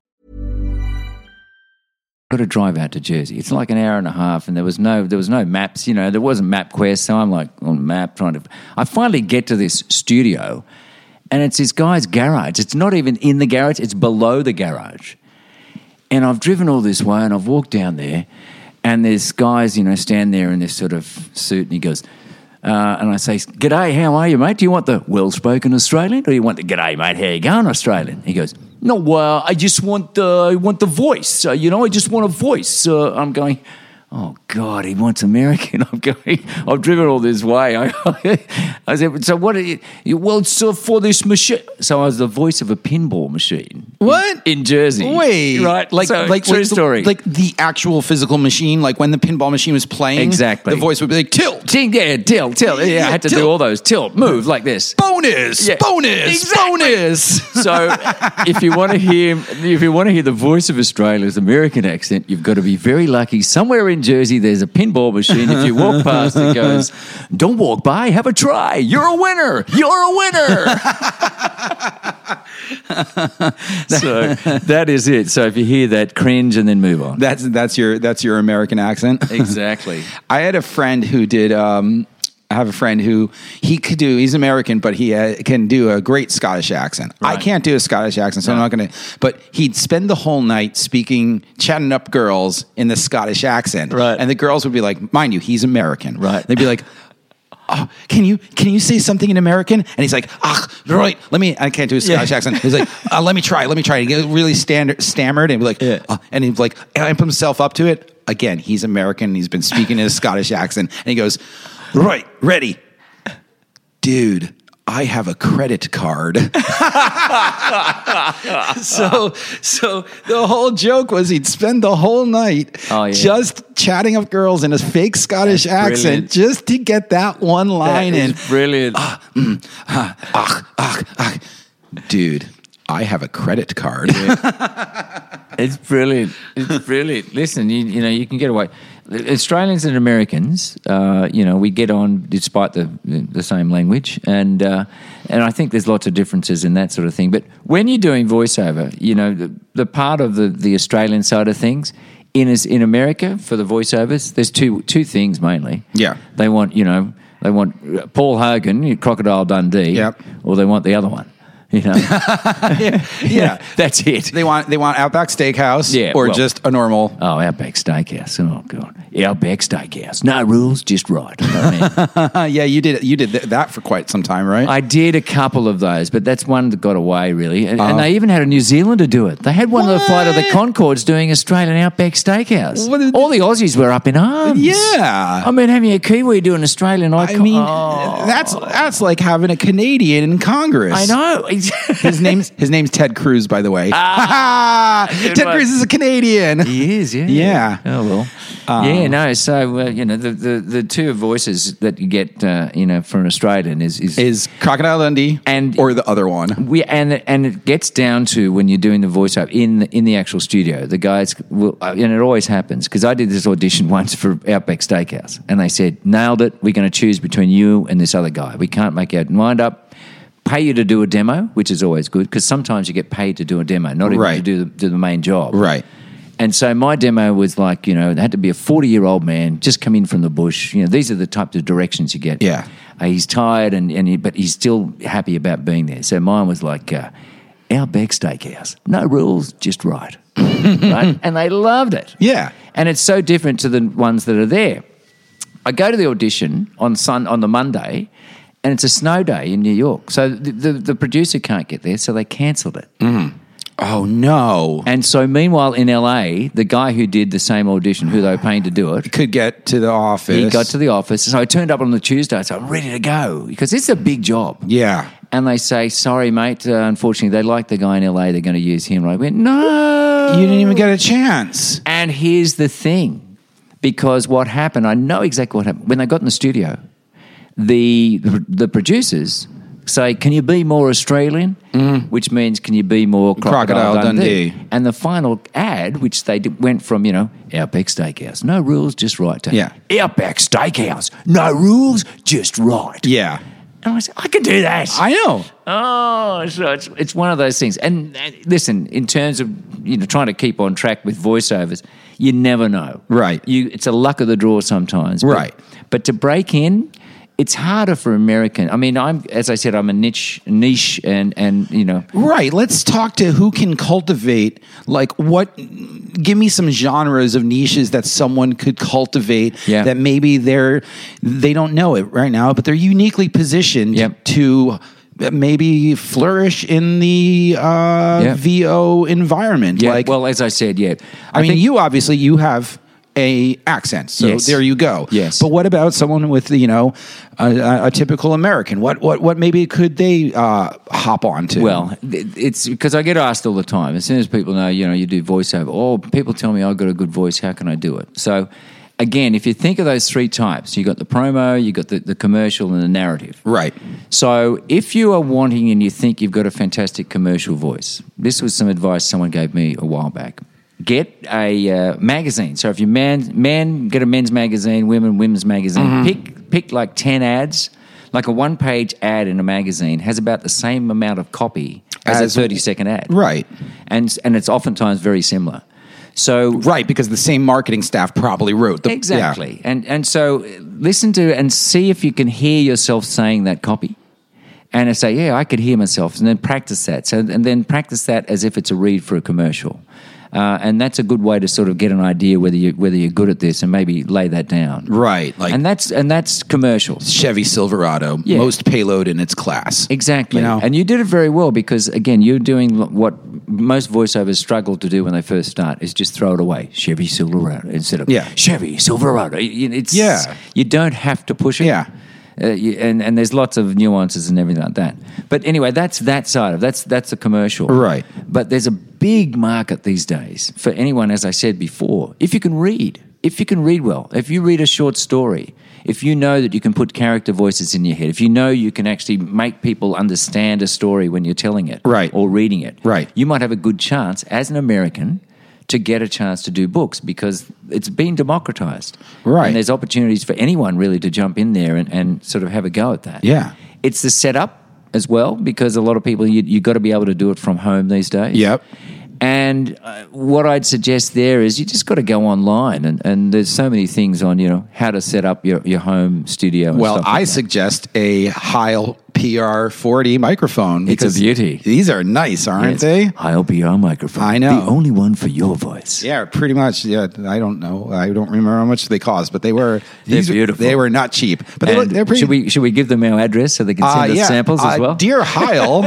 Got to drive out to Jersey. It's like an hour and a half, and there was no maps. There wasn't MapQuest, so I'm like on map trying to. I finally get to this studio, and it's this guy's garage. It's not even in the garage; it's below the garage. And I've driven all this way, and I've walked down there, and there's guys, stand there in this sort of suit, and he goes, and I say, "G'day, how are you, mate? Do you want the well-spoken Australian, or do you want the g'day, mate? How you going, Australian?" He goes, "No, I just want the voice. I just want a voice." I'm going, "Oh God, he wants American." I've driven all this way. I said, "So what are you?" "Well, it's for this machine." So I was the voice of a pinball machine. What? In Jersey. Wait. Right? Like true story. Like the actual physical machine, like when the pinball machine was playing. Exactly. The voice would be like, tilt. Tilt. Yeah, I had to do all those. Tilt, move like this. Bonus. So if you want to hear the voice of Australia's American accent, you've got to be very lucky. Somewhere in Jersey, there's a pinball machine. If you walk past, it goes, "Don't walk by, have a try. You're a winner. So that is it. So if you hear that, cringe and then move on. That's your American accent. Exactly. I had a friend who did. I have a friend who he's American, but he can do a great Scottish accent. Right. I can't do a Scottish accent, so I'm not going to, but he'd spend the whole night chatting up girls in the Scottish accent. Right. And the girls would be like, mind you, he's American. Right. They'd be like, "Oh, can you say something in American?" And he's like, right, I can't do a Scottish accent. He's like, let me try. He get really stammered and be like, and he'd like, amp himself up to it. Again, he's American. He's been speaking in a Scottish accent. And he goes, "Right, ready. Dude, I have a credit card. So the whole joke was he'd spend the whole night just chatting up girls in a fake Scottish accent just to get that one line in. Brilliant. Dude, I have a credit card. It's brilliant. It's brilliant. Listen, you know, you can get away. Australians and Americans, we get on despite the same language, and I think there's lots of differences in that sort of thing. But when you're doing voiceover, you know, the part of the Australian side of things in America for the voiceovers, there's two things mainly. Yeah, they want Paul Hogan, Crocodile Dundee, or they want the other one. You know, yeah, that's it. They want Outback Steakhouse, just a normal. Oh, Outback Steakhouse. Oh God, Outback Steakhouse. No rules, just right. Yeah, you did that for quite some time, right? I did a couple of those, but that's one that got away really, and they even had a New Zealander do it. They had one of the Flight of the Conchords doing Australian Outback Steakhouse. All the Aussies were up in arms. Yeah, I mean, having a Kiwi do an Australian icon. I mean, that's like having a Canadian in Congress. I know. His name's Ted Cruz, by the way. Ted Cruz is a Canadian. He is, yeah. Yeah. Oh well. So the two voices that you get, for an Australian is Crocodile Dundee or the other one. And it gets down to when you're doing the voiceover in the actual studio. The guys will, and it always happens because I did this audition once for Outback Steakhouse, and they said, "Nailed it. We're going to choose between you and this other guy. We can't make our mind up." Pay you to do a demo, which is always good because sometimes you get paid to do a demo, not even to do the main job. Right. And so my demo was like, it had to be a 40-year-old man just come in from the bush. These are the types of directions you get. Yeah. He's tired but he's still happy about being there. So mine was like Outback Steakhouse, no rules, just right. Right. And they loved it. Yeah. And it's so different to the ones that are there. I go to the audition on the Monday. And it's a snow day in New York. So the producer can't get there, so they cancelled it. Mm. Oh, no. And so meanwhile in LA, the guy who did the same audition, who they were paying to do it... could get to the office. He got to the office. So I turned up on the Tuesday, so I'm ready to go because it's a big job. Yeah. And they say, sorry, mate, unfortunately, they like the guy in LA, they're going to use him. I went, no. You didn't even get a chance. And here's the thing, because what happened, I know exactly what happened. When they got in the studio... The producers say, can you be more Australian? Mm. Which means, can you be more Crocodile Dundee? And the final ad, which they went from, Outback Steakhouse, no rules, just right. To Outback Steakhouse, no rules, just right. Yeah. And I said, I can do that. I know. Oh, so it's one of those things. And listen, in terms of trying to keep on track with voiceovers, you never know. Right. It's a luck of the draw sometimes. Right. But to break in... It's harder for American. I mean, as I said, I'm a niche and. Right. Let's talk to who can cultivate, give me some genres of niches that someone could cultivate that maybe they don't know it right now, but they're uniquely positioned to maybe flourish in the VO environment. Yeah. Well, as I said, I mean, you obviously, you have a accent. So there you go. Yes. But what about someone with, a typical American? What maybe could they hop onto? Well, it's because I get asked all the time. As soon as people know, you do voiceover, people tell me I've got a good voice, how can I do it? So again, if you think of those three types, you got the promo, you got the commercial and the narrative. Right. So if you are wanting and you think you've got a fantastic commercial voice, this was some advice someone gave me a while back. Get a magazine. So if you men get a men's magazine, women's magazine. Mm-hmm. Pick like 10 ads. Like a one-page ad in a magazine has about the same amount of copy as a 30-second ad. Right. And it's oftentimes very similar. So right, because the same marketing staff probably wrote exactly. Yeah. And so listen to and see if you can hear yourself saying that copy. And I say, I could hear myself, and then practice that. And then practice that as if it's a read for a commercial. And that's a good way to sort of get an idea whether you're good at this and maybe lay that down. Right. And that's commercials. Chevy Silverado, most payload in its class. Exactly. And you did it very well because, again, you're doing what most voiceovers struggle to do when they first start is just throw it away. Chevy Silverado instead of Chevy Silverado. You don't have to push it. Yeah. and there's lots of nuances and everything like that. But anyway, that's that side of that's a commercial, Right. But there's a big market these days for anyone, as I said before, if you can read well, if you read a short story, if you know that you can put character voices in your head, if you know you can actually make people understand a story when you're telling it, Right. or reading it, Right. you might have a good chance as an American to get a chance to do books because it's been democratized. Right. And there's opportunities for anyone really to jump in there and sort of have a go at that. Yeah. It's the setup as well, because a lot of people, you got to be able to do it from home these days. Yep. And what I'd suggest there is you just got to go online, and there's so many things on, how to set up your home studio. And Well, stuff like I that. suggest a Heil PR40 microphone. It's a because beauty. These are nice, aren't Yes. they? Heil PR microphone. I know. The only one for your voice. Yeah, pretty much. Yeah, I don't know. I don't remember how much they cost, but they were beautiful. They were not cheap, but And they're pretty. should we give them our address so they can send us samples as well? Dear Heil,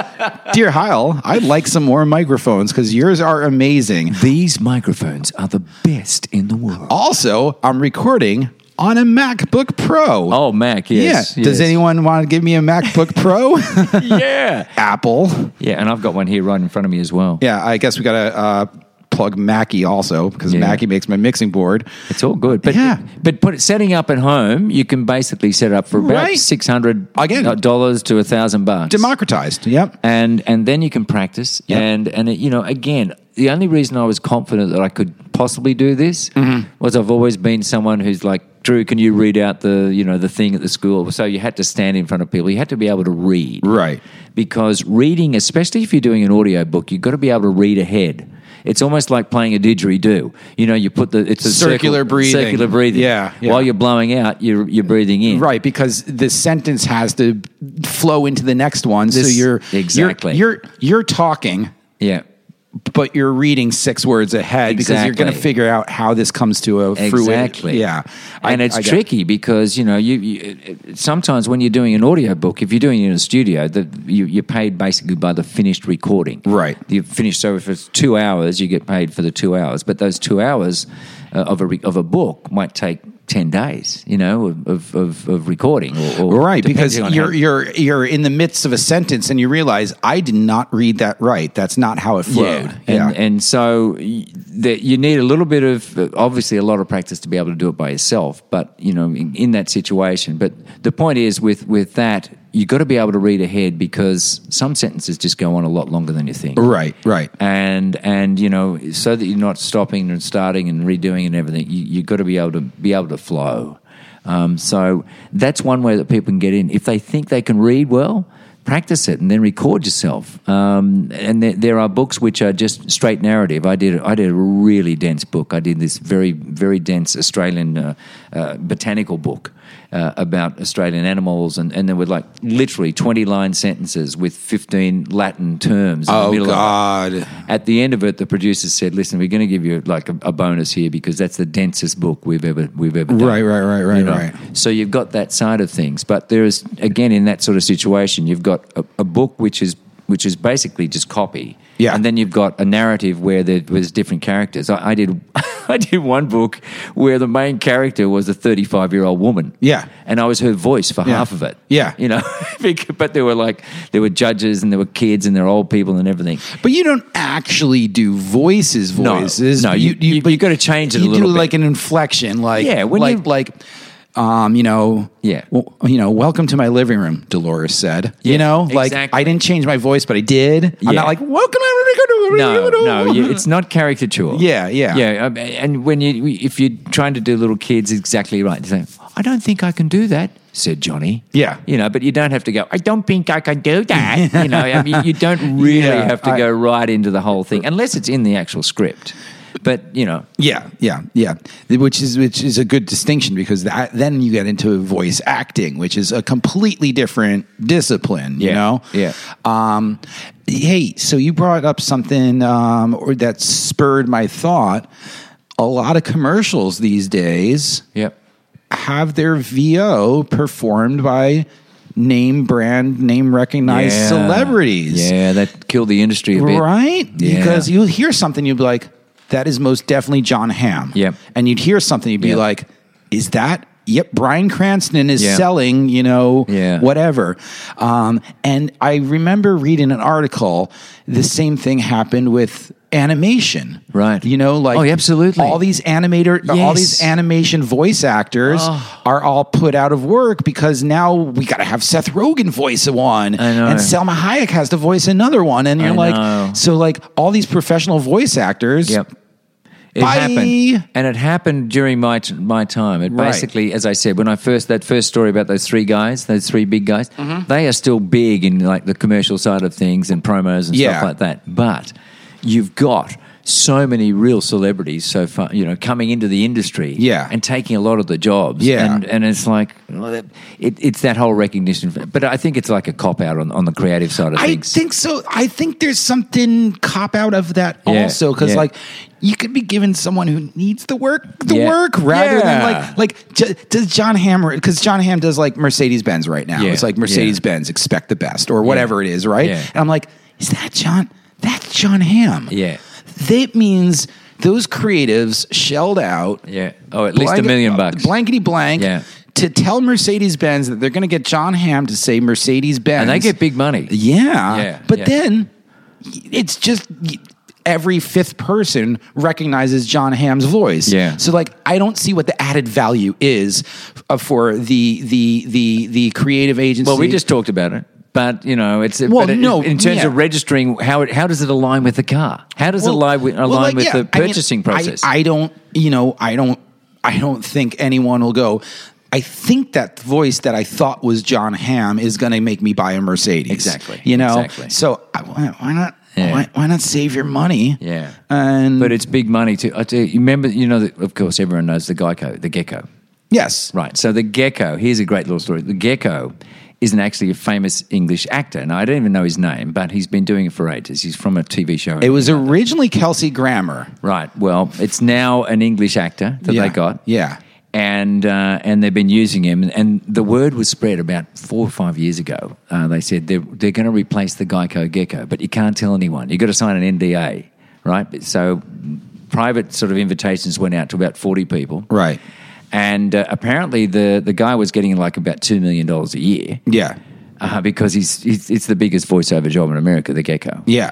I'd like some more microphones because yours are amazing. These microphones are the best in the world. Also, I'm recording on a MacBook Pro. Oh, Mac, yes. Yeah. Does anyone want to give me a MacBook Pro? Yeah. Apple. Yeah, and I've got one here right in front of me as well. Yeah, I guess we got to plug Mackie also because Yeah. Mackie makes my mixing board. It's all good. But Yeah. but setting up at home, you can basically set up for about Right. $600 Again. dollars to $1,000. Democratized. Yep. And then you can practice. Yep. And it, again, the only reason I was confident that I could possibly do this was I've always been someone who's like, Drew, can you read out the thing at the school? So you had to stand in front of people. You had to be able to read. Right. Because reading, especially if you're doing an audio book, you've got to be able to read ahead. It's almost like playing a didgeridoo. You put it's a Circular breathing. Circular breathing. Yeah. While you're blowing out, you're breathing in. Right, because the sentence has to flow into the next one. So Exactly. you're talking, Yeah. but you're reading 6 words ahead because you're going to Exactly. figure out how this comes to a fruition. Exactly. Yeah. And it's tricky because, you sometimes when you're doing an audio book, if you're doing it in a studio, you're paid basically by the finished recording. Right. You finish, so if it's 2 hours, you get paid for the 2 hours. But those 2 hours of a book might take 10 days, of recording. Or Right, because depending on you're in the midst of a sentence and you realize I did not read that right. That's not how it flowed. Yeah. And so you need a little bit of, obviously a lot of practice to be able to do it by yourself, but, in that situation. But the point is with that, you've got to be able to read ahead because some sentences just go on a lot longer than you think. Right. And so that you're not stopping and starting and redoing and everything, you've got to be able to flow. So that's one way that people can get in. If they think they can read well, practice it and then record yourself. And there are books which are just straight narrative. I did a really dense book. I did this very, very dense Australian botanical book about Australian animals, and there were like literally 20-line sentences with 15 Latin terms in the middle God. of it. At the end of it, the producers said, "Listen, we're going to give you like a bonus here because that's the densest book we've ever done." Right. So you've got that side of things, but there is, again, in that sort of situation, you've got a book which is basically just copy. Yeah. And then you've got a narrative where there's different characters. I did one book where the main character was a 35-year-old woman. Yeah. And I was her voice for half of it. Yeah. But there were judges and there were kids and there were old people and everything. But you don't actually do voices. No, you got to change it a You little do bit. like an inflection, like Yeah, when Yeah. welcome to my living room, Dolores said. Yeah, like exactly. I didn't change my voice, but I did. I'm Yeah. not like, welcome to No, it's not caricature. Yeah. Yeah, and if you're trying to do little kids, exactly right. You say, "I don't think I can do that," said Johnny. Yeah. But you don't have to go, "I don't think I can do that." You don't really Yeah, have to go right into the whole thing unless it's in the actual script. But Yeah. Which is a good distinction because then you get into voice acting, which is a completely different discipline. Yeah. Hey, so you brought up something that spurred my thought. A lot of commercials these days Yep. have their VO performed by name recognized celebrities. Yeah, that killed the industry a bit. Right? Yeah. Because you'll hear something, you'll be like, that is most definitely John Hamm. Yep. And you'd hear something, you'd be Yep. like, is that Yep, Bryan Cranston is Yeah. selling, Yeah. whatever. And I remember reading an article, the same thing happened with animation. Right. Like Oh, absolutely. all these animation voice actors are all put out of work because now we got to have Seth Rogen voice one, I know. and Selma Hayek has to voice another one, and you're I know. so all these professional voice actors. Yep. It Bye. happened, and it happened during my time. It Right. basically, as I said, when that first story about those three big guys, Mm-hmm. they are still big in like the commercial side of things and promos and Yeah. stuff like that. But you've got so many real celebrities so far, coming into the industry, Yeah. and taking a lot of the jobs, Yeah. and it's like it's that whole recognition. But I think it's like a cop out on the creative side of I things. think so. I think there's something cop out of that Yeah, also, because yeah. you could be given someone who needs the work Yeah. rather Yeah. than does John Hamm, because John Hamm does like Mercedes Benz right now. Yeah, It's like Mercedes Benz, expect the best or whatever it is, right? Yeah. And I'm like, is that John? That's John Hamm. Yeah. That means those creatives shelled out. Yeah. Oh, at least $1 million. Blankety blank. Yeah. To tell Mercedes-Benz that they're going to get John Hamm to say Mercedes-Benz. And they get big money. Yeah. Yeah, But yeah. then it's just every fifth person recognizes John Hamm's voice. Yeah. So I don't see what the added value is for the creative agency. Well, we just talked about it. But it's Well, no, in terms yeah. of registering, how does it align with the car? How does it align with the purchasing process? I don't think anyone will go, I think that voice that I thought was John Hamm is going to make me buy a Mercedes. Exactly. Exactly. So why not? Yeah. Why not save your money? Yeah. And But it's big money too. I tell you remember, of course, everyone knows the Gecko. yes, Right. So the Gecko, here's a great little story. The Gecko isn't actually a famous English actor. Now, I don't even know his name, but he's been doing it for ages. He's from a TV show. it was originally Kelsey Grammer. Right. Well, it's now an English actor that they got. Yeah. And they've been using him, and the word was spread about 4 or 5 years ago. They said they're going to replace the Gecko, but you can't tell anyone. You've got to sign an NDA, right? So private sort of invitations went out to about 40 people, Right. And apparently the guy was getting like about $2 million a year, Yeah. because it's the biggest voiceover job in America, the Gecko. Yeah.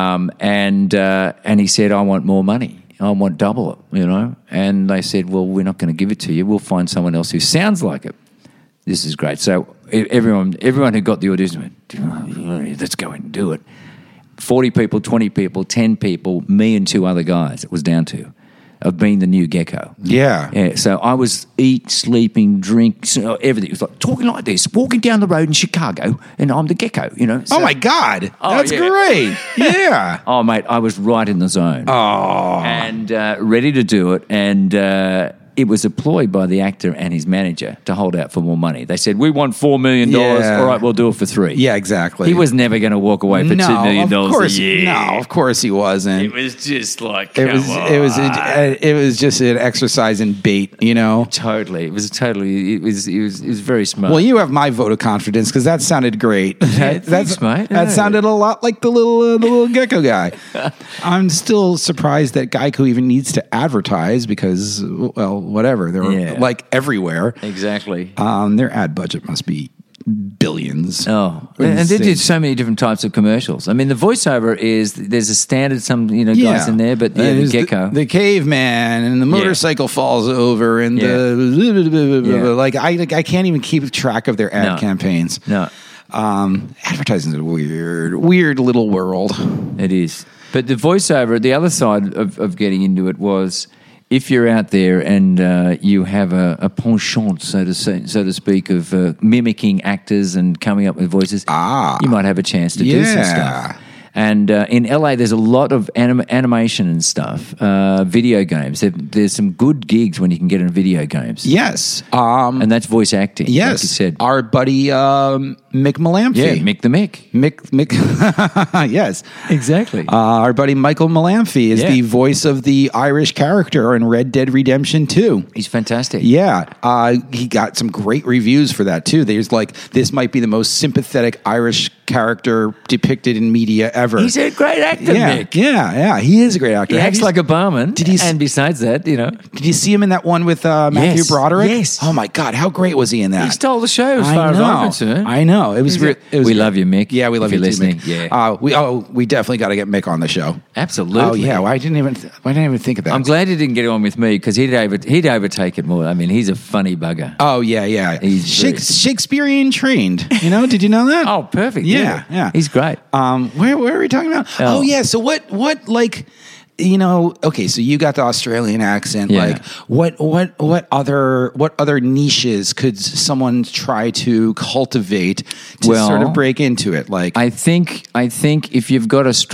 And he said, I want more money. I want double it, And they said, well, we're not going to give it to you. We'll find someone else who sounds like it. This is great. So everyone who got the audition went, let's go and do it. 40 people, 20 people, 10 people, me and 2 other guys it was down to, of being the new Gecko. Yeah. Yeah, so I was sleeping, drink, everything. It was like talking like this, walking down the road in Chicago, and I'm the Gecko, So, Oh my God. Oh, That's yeah. great. Yeah. oh, mate, I was right in the zone. Oh. And ready to do it. And it was employed by the actor and his manager to hold out for more money. They said, we want $4 million. Yeah. All right, we'll do it for 3. Yeah, exactly. He was never going to walk away for $2 million of course, a year. No, of course he wasn't. It was just like, It was just an exercise in bait, Totally. It was very smart. Well, you have my vote of confidence because that sounded great. Thanks, mate. That Yeah. sounded a lot like the little Gecko guy. I'm still surprised that Geico even needs to advertise because, well, whatever. They're Yeah. like everywhere. Exactly. Their ad budget must be billions. Oh, and they did so many different types of commercials. I mean, the voiceover there's a standard, guys in there, but the There's Gecko. the caveman, and the motorcycle falls over, and I can't even keep track of their ad campaigns. No. Advertising is a weird little world. It is. But the voiceover, the other side of getting into it was, if you're out there and you have a penchant, so to speak, of mimicking actors and coming up with voices, you might have a chance to do some stuff. And in LA, there's a lot of animation and stuff, video games. There's some good gigs when you can get in video games. Yes. And that's voice acting, Yes. like you said. Our buddy Mick Malamphy. Yeah, Mick the Mick. Mick. Yes. Exactly. Our buddy Michael Malamphy is Yeah. the voice of the Irish character in Red Dead Redemption 2. He's fantastic. Yeah. He got some great reviews for that, too. There's this might be the most sympathetic Irish character depicted in media ever. ever. He's a great actor, yeah, Mick. yeah. He is a great actor. He acts like a barman. Did you and besides that, you know. Did you see him in that one with Matthew Yes, Broderick? yes. Oh my God, how great was he in that? He stole the show as far as I'm concerned. I know. It was. We love you, Mick. Yeah, we love if you you're too, listening. Mick. We definitely got to get Mick on the show. Absolutely. Oh yeah. Why didn't I even think of that? I'm glad he didn't get on with me because he'd overtake it more. I mean, he's a funny bugger. Oh yeah. He's Shakespearean trained. You know? Did you know that? Oh, perfect. Yeah. He's great. Where are we talking about? Oh yeah. So what like, you know, okay, so you got the Australian accent. Yeah. Like what other niches could someone try to cultivate to sort of break into it? Like I think if you've got a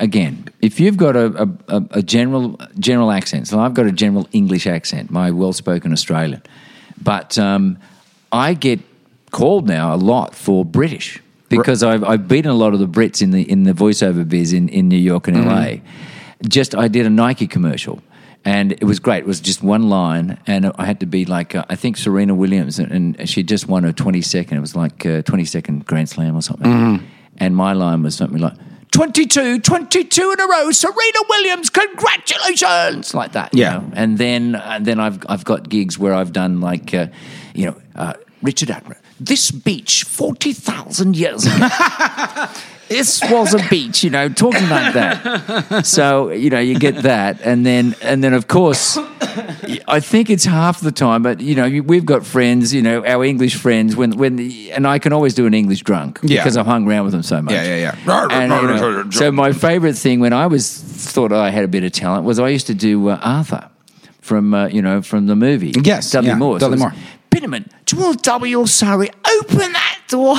general accent, so I've got a general English accent, my well-spoken Australian, but I get called now a lot for British because I've beaten a lot of the Brits in the voiceover biz in New York and LA. I did a Nike commercial. And it was great. It was just one line, and I had to be like, I think Serena Williams, and she just won her 22nd. It was like a 22nd Grand Slam or something. And my line was something like, 22 in a row, Serena Williams, congratulations, like that. You know? And then I've got gigs where I've done like, Richard Attenborough. This beach 40,000 years ago. This was a beach, you know, talking like that. So, you know, you get that. And then of course, I think it's half the time, but, you know, we've got friends, you know, our English friends, and I can always do an English drunk because I've hung around with them so much. Yeah. And, you know, so my favourite thing when I thought I had a bit of talent was I used to do Arthur from the movie. Yes. Dudley Moore. Dudley Moore. Pinnaman, Jamal W. Surrey, open that door.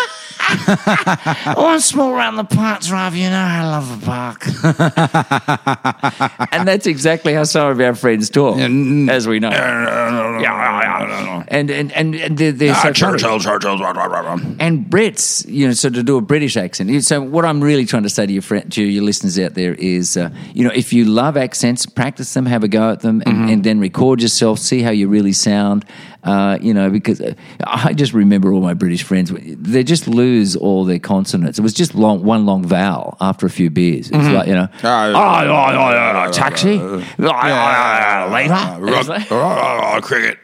I want to small around the park drive. You know I love the park. And that's exactly how some of our friends talk, as we know. And they're so funny. And Brits, you know, so to do a British accent. So what I'm really trying to say to your listeners out there is, you know, if you love accents, practice them, have a go at them, and then record yourself, see how you really sound. You know, because I just remember all my British friends, they just lose all their consonants. It was just one long vowel after a few beers. It's like, you know, taxi, later, cricket.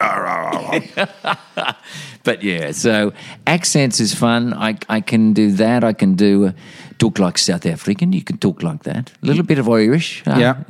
But yeah, so accents is fun. I can do that. I can do talk like South African. You can talk like that. A little bit of Irish.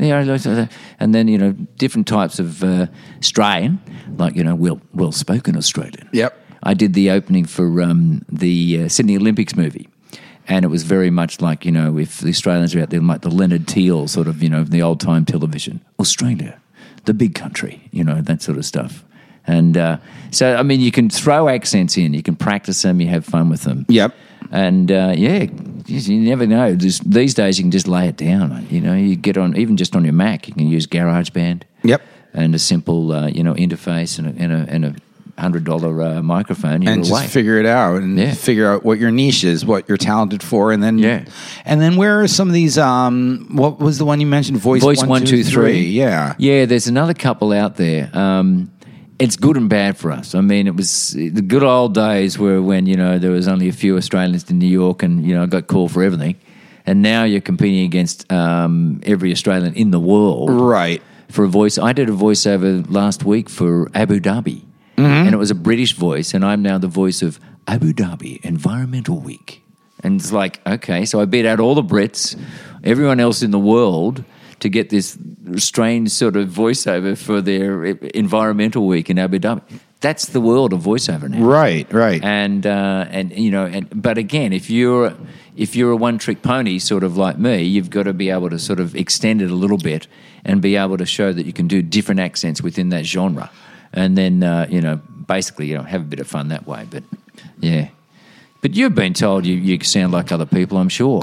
And then, you know, different types of Australian, like, you know, well-spoken Australian. Yep. I did the opening for the Sydney Olympics movie. And it was very much like, you know, if the Australians are out there, like the Leonard Teal sort of, you know, the old-time television. Australia, the big country, you know, that sort of stuff. And so, I mean, you can throw accents in. You can practice them. You have fun with them. Yep. And, you never know. These days, you can just lay it down. You know, you get on, even just on your Mac, you can use GarageBand. Yep. And a simple, interface and a $100 microphone. And just figure it out and figure out what your niche is, what you're talented for. And then where are some of these, what was the one you mentioned? Voice 123. Yeah. Yeah, there's another couple out there. It's good and bad for us. I mean, it was the good old days when, you know, there was only a few Australians in New York and, you know, I got called for everything. And now you're competing against every Australian in the world. Right. For a voice. I did a voiceover last week for Abu Dhabi. And it was a British voice, and I'm now the voice of Abu Dhabi Environmental Week. And it's like, okay, so I beat out all the Brits, everyone else in the world, to get this strange sort of voiceover for their Environmental Week in Abu Dhabi. That's the world of voiceover now. Right. And you know, but again, if you're a one-trick pony, sort of like me, you've got to be able to sort of extend it a little bit and be able to show that you can do different accents within that genre. And then, you know, basically, you know, have a bit of fun that way. But, yeah. But you've been told you sound like other people, I'm sure.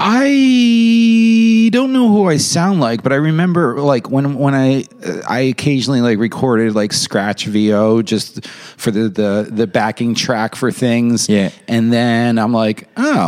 I don't know who I sound like, but I remember, like, when I occasionally, like, recorded, like, scratch VO just for the backing track for things. Yeah. And then I'm like,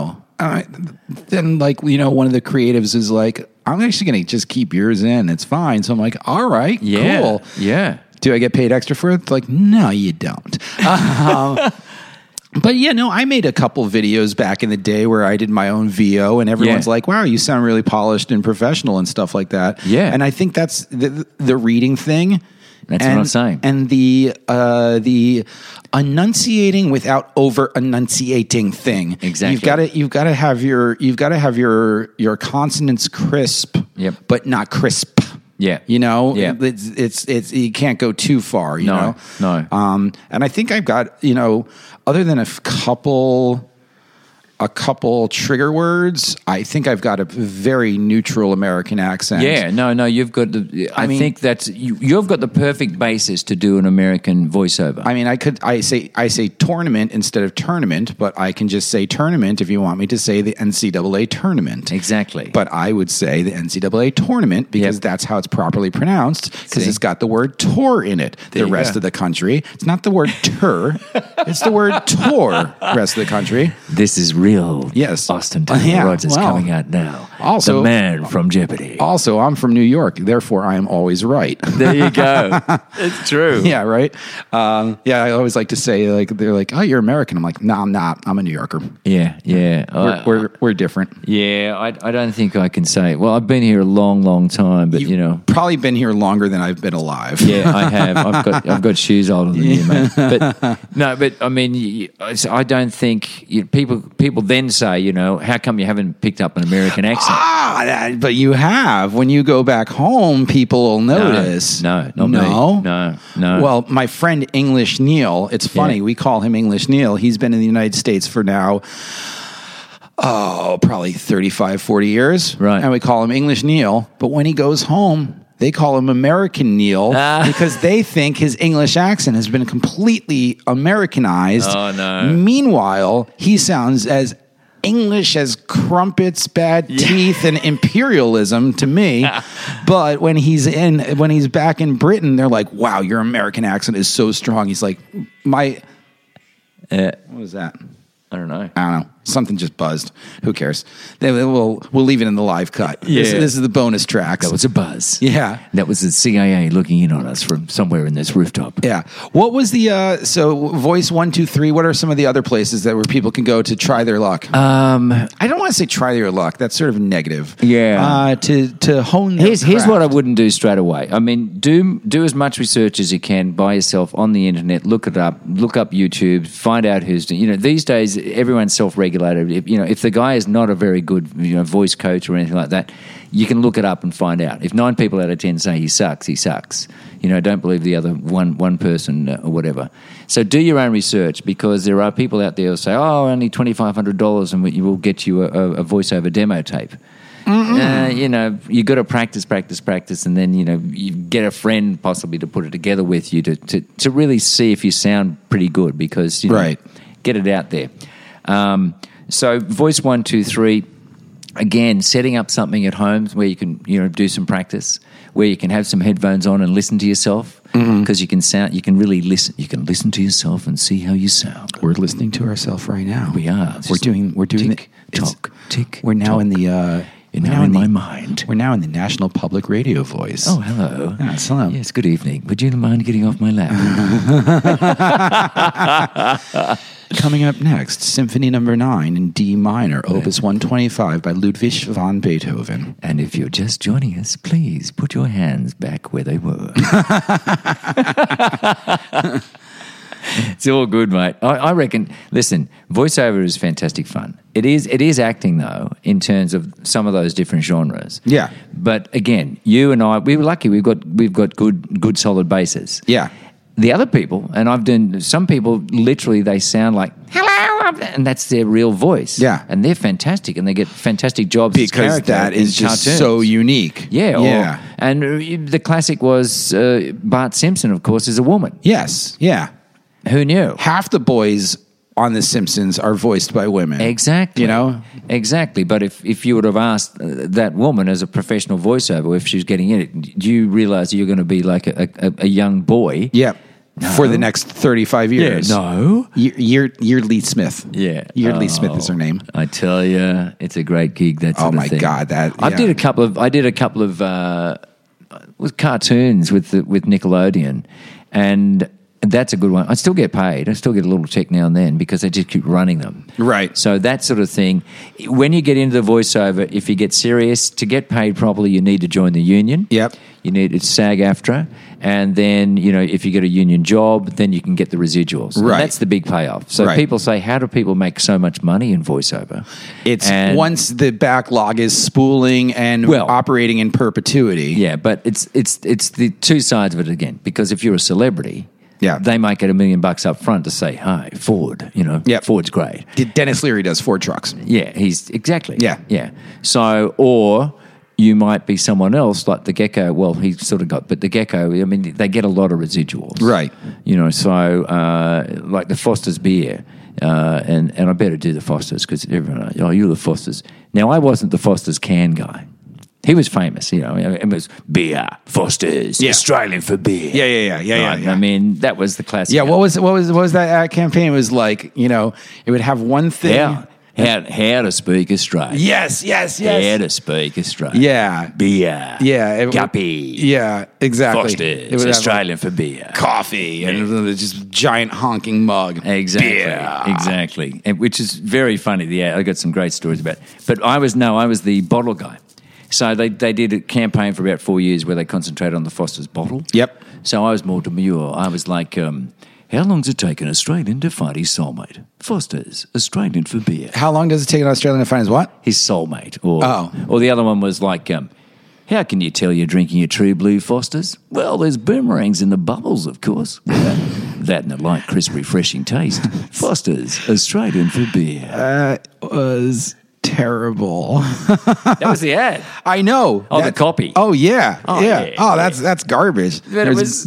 then, like, you know, one of the creatives is like, I'm actually going to just keep yours in. It's fine. So I'm like, all right, cool. Yeah. Do I get paid extra for it? It's like, no, you don't. But yeah, no, I made a couple videos back in the day where I did my own VO, and everyone's Yeah. like, "Wow, you sound really polished and professional and stuff like that." Yeah. and I think that's the reading thing. That's what I'm saying. And the enunciating without over enunciating thing. Exactly. You've got to have your consonants crisp, Yep. but not crisp. Yeah. You know, Yeah. it's you can't go too far, you know? No. And I think I've got, you know, other than a couple trigger words, I think I've got a very neutral American accent. Yeah, no, you've got I think that's you've got the perfect basis to do an American voiceover. I mean, I say tournament instead of tournament, but I can just say tournament if you want me to say the NCAA tournament. Exactly. But I would say the NCAA tournament because Yep. that's how it's properly pronounced because See? it's got the word tour in it. There The you rest go. of the country, it's not the word tour, it's the word tour. Rest of the country. This is real. Yes. Austin Taylor Yeah, Rogers well, coming out now. also- the man from Jeopardy. Also, I'm from New York, therefore I am always right. There you go. It's true. Yeah, right. I always like to say they're like, "Oh, you're American." I'm like, "No, I'm not. I'm a New Yorker. Yeah. We're different." Yeah, I don't think I can say. Well, I've been here a long time, but you know. Probably been here longer than I've been alive. Yeah, I have. I've got shoes older than you, mate. But no, but I mean, I don't think people then say, you know, how come you haven't picked up an American accent? But you have. When you go back home, people will notice. No, not me. No. Well, my friend English Neil, it's funny, Yeah. we call him English Neil. He's been in the United States for now, probably 35, 40 years. Right. And we call him English Neil. But when he goes home, they call him American Neil because they think his English accent has been completely Americanized. Oh, no. Meanwhile, he sounds as English as crumpets, bad teeth, and imperialism to me. But when he's back in Britain, they're like, "Wow, your American accent is so strong." He's like, what was that? I don't know. I don't know. Something just buzzed. Who cares? We'll leave it in the live cut. Yeah. This is the bonus tracks. That was a buzz. Yeah. That was the CIA looking in on us from somewhere in this rooftop. Yeah. What was the so Voice 1, 2, 3? What are some of the other places where people can go to try their luck? I don't want to say try their luck. That's sort of negative. Yeah. To hone. Their Here's craft. what I wouldn't do straight away. I mean, do as much research as you can by yourself on the internet. Look it up. Look up YouTube. Find out who's doing. You know, these days everyone's self-regulated. If the guy is not a very good voice coach or anything like that, you can look it up and find out. If 9 people out of 10 say he sucks, he sucks. Don't believe the other one person or whatever. So do your own research because there are people out there who say, "Oh, only $2,500 and we'll get you a voiceover demo tape." You got to practice, and then you get a friend possibly to put it together with you to really see if you sound pretty good because Right. Get it out there. So Voice 1, 2, 3. Again, setting up something at home where you can do some practice, where you can have some headphones on and listen to yourself because you can really listen. You can listen to yourself and see how you sound. We're listening to ourselves right now. We are. We're doing tick, the, tock, tick. We're now tock. in the. You're now in my mind. We're now in the National Public Radio voice. Oh, hello. Yes, hello. Yes, good evening. Would you mind getting off my lap? Coming up next, Symphony No. 9 in D minor, Opus 125 by Ludwig van Beethoven. And if you're just joining us, please put your hands back where they were. It's all good, mate. I reckon, listen, voiceover is fantastic fun. It is acting, though, in terms of some of those different genres. Yeah. But again, you and I, we were lucky. We've got good solid bases. Yeah. The other people, and I've done, some people literally they sound like, "Hello," and that's their real voice. Yeah. And they're fantastic, and they get fantastic jobs as Because character that is in just cartoons. so unique. Yeah. And the classic was Bart Simpson, of course, is a woman. Yes. Yeah. Who knew? Half the boys on The Simpsons are voiced by women. Exactly. Exactly. But if you would have asked that woman as a professional voiceover, if she's getting in it, do you realize you're going to be like a young boy? Yeah. No. For the next 35 years. No. Yeardley Smith. Yeah. Yeardley Smith is her name. I tell you, it's a great gig. That sort Oh of my thing. God, I did a couple of with cartoons with Nickelodeon, and That's a good one. I still get paid. I still get a little check now and then because I just keep running them. Right. So that sort of thing. When you get into the voiceover, if you get serious, to get paid properly, you need to join the union. Yep. You need it's SAG-AFTRA, and then if you get a union job, then you can get the residuals. Right. And that's the big payoff. So people say, how do people make so much money in voiceover? It's once the backlog is spooling and operating in perpetuity. Yeah, but it's the two sides of it again. Because if you're a celebrity, they might get $1 million up front to say, "Hi, Ford." Ford's great. Dennis Leary does Ford trucks. Yeah, he's exactly. Yeah. So, or you might be someone else like the Gecko. Well, he sort of got, but the Gecko, I mean, they get a lot of residuals. Right. So like the Foster's beer, and I better do the Foster's because everyone, you're the Foster's. Now, I wasn't the Foster's can guy. He was famous, it was beer, Foster's, Australian for beer. Yeah. I mean, that was the classic. Yeah, what was that ad campaign? It was like, it would have one thing. Yeah. How to speak Australian. Yes. How to speak Australian. Yeah. Beer. Yeah. Guppy. Yeah, exactly. Foster's, Australian for beer. Coffee and just giant honking mug. Exactly. Beer. Exactly. Which is very funny. I got some great stories about it. But I was the bottle guy. So they did a campaign for about 4 years where they concentrated on the Foster's bottle. Yep. So I was more demure. I was like, how long's it take an Australian to find his soulmate? Foster's, Australian for beer. How long does it take an Australian to find his what? His soulmate. Or the other one was like, how can you tell you're drinking a True Blue Foster's? Well, there's boomerangs in the bubbles, of course. That and a light, crisp, refreshing taste. Foster's, Australian for beer. That was terrible. That was the ad. I know. The copy. Oh yeah. Yeah. Oh, that's garbage. But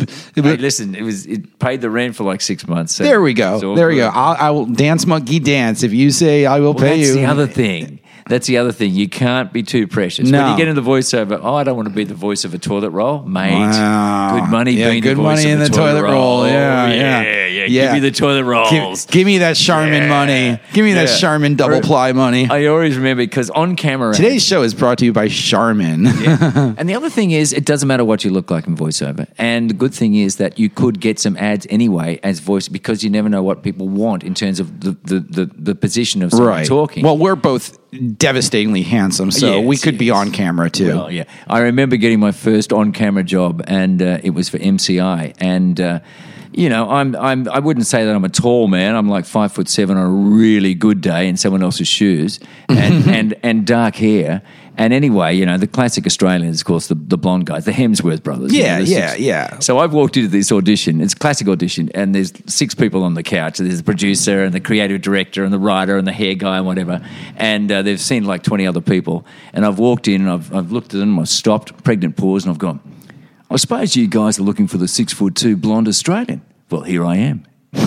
it paid the rent for like 6 months. So there we go. I will dance, monkey dance. If you say I will pay you. That's the other thing. You can't be too precious. No. When you get into the voiceover, I don't want to be the voice of a toilet roll, mate. Wow. Good money being good the voice money of in a the toilet roll. Yeah. Give me the toilet rolls. Give me that Charmin money. Give me that Charmin double ply money. I always remember because on camera. Today's show is brought to you by Charmin. And the other thing is, it doesn't matter what you look like in voiceover. And the good thing is that you could get some ads anyway as voice because you never know what people want in terms of the position of someone talking. Well, we're both devastatingly handsome, so we could be on camera too. Well, yeah. I remember getting my first on-camera job, and it was for MCI, and I wouldn't say that I'm a tall man. I'm like 5'7" on a really good day in someone else's shoes, and dark hair. And anyway, the classic Australians, of course, the blonde guys, the Hemsworth brothers. Yeah. So I've walked into this audition. It's a classic audition, and there's 6 people on the couch. There's the producer and the creative director and the writer and the hair guy and whatever. And they've seen like 20 other people. And I've walked in and I've looked at them. I've stopped, pregnant pause, and I've gone, I suppose you guys are looking for the 6'2" blonde Australian. Well, here I am.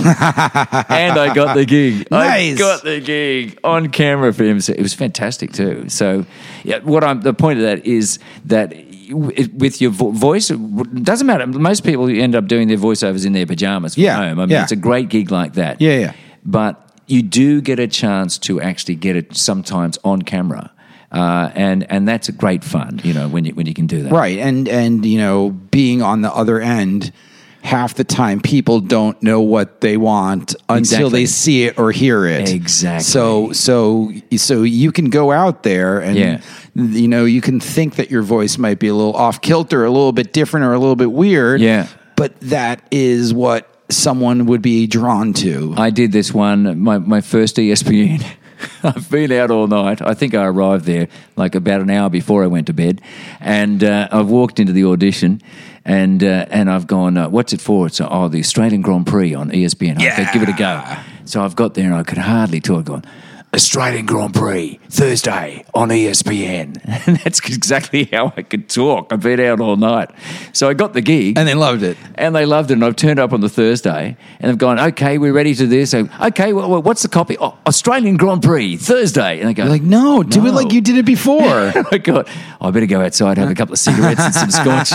And I got the gig. Nice. I got the gig on camera for him. It was fantastic too. So, the point of that is that with your voice, it doesn't matter. Most people end up doing their voiceovers in their pajamas from home. I mean, it's a great gig like that. Yeah. But you do get a chance to actually get it sometimes on camera. And that's a great fun, when you can do that. Right. And being on the other end, half the time people don't know what they want until they see it or hear it. Exactly. So you can go out there and you can think that your voice might be a little off kilter, a little bit different or a little bit weird. Yeah. But that is what someone would be drawn to. I did this one, my first ESPN. I've been out all night. I think I arrived there like about an hour before I went to bed, and I've walked into the audition, and I've gone, what's it for? It's the Australian Grand Prix on ESPN. I said, give it a go. So I've got there and I could hardly talk. Going, Australian Grand Prix, Thursday on ESPN. And that's exactly how I could talk. I've been out all night. So I got the gig. And they loved it. And I've turned up on the Thursday and they've gone, okay, we're ready to this. So, okay, well, what's the copy? Oh, Australian Grand Prix, Thursday. And they go, you're like, no, do it like you did it before. I go, I better go outside, have a couple of cigarettes and some scotch.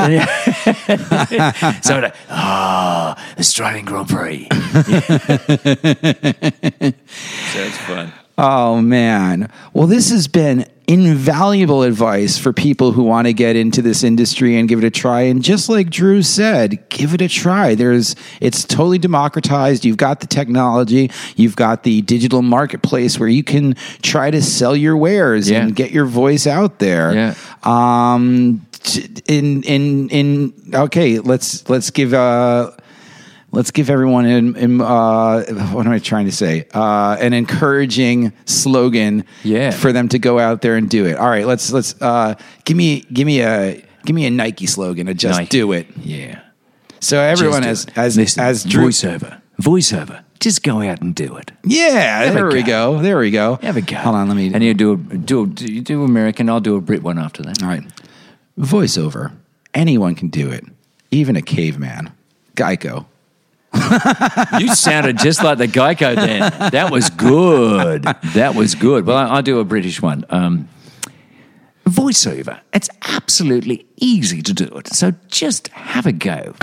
So I'm like, Australian Grand Prix. So it's fun. Oh, man. Well, this has been invaluable advice for people who want to get into this industry and give it a try. And just like Drew said, give it a try. It's totally democratized. You've got the technology. You've got the digital marketplace where you can try to sell your wares and get your voice out there. Yeah. Okay, let's give everyone what am I trying to say? An encouraging slogan for them to go out there and do it. All right, let's give me a Nike slogan to just do it. Yeah. So everyone has Drew voiceover. Just go out and do it. Yeah, there we go. Have a go. Hold on, let me. And you do American. I'll do a Brit one after that. All right. Voiceover. Anyone can do it. Even a caveman. Geico. You sounded just like the Geico then. That was good. Well, I'll do a British one. Voiceover. It's absolutely easy to do it. So just have a go.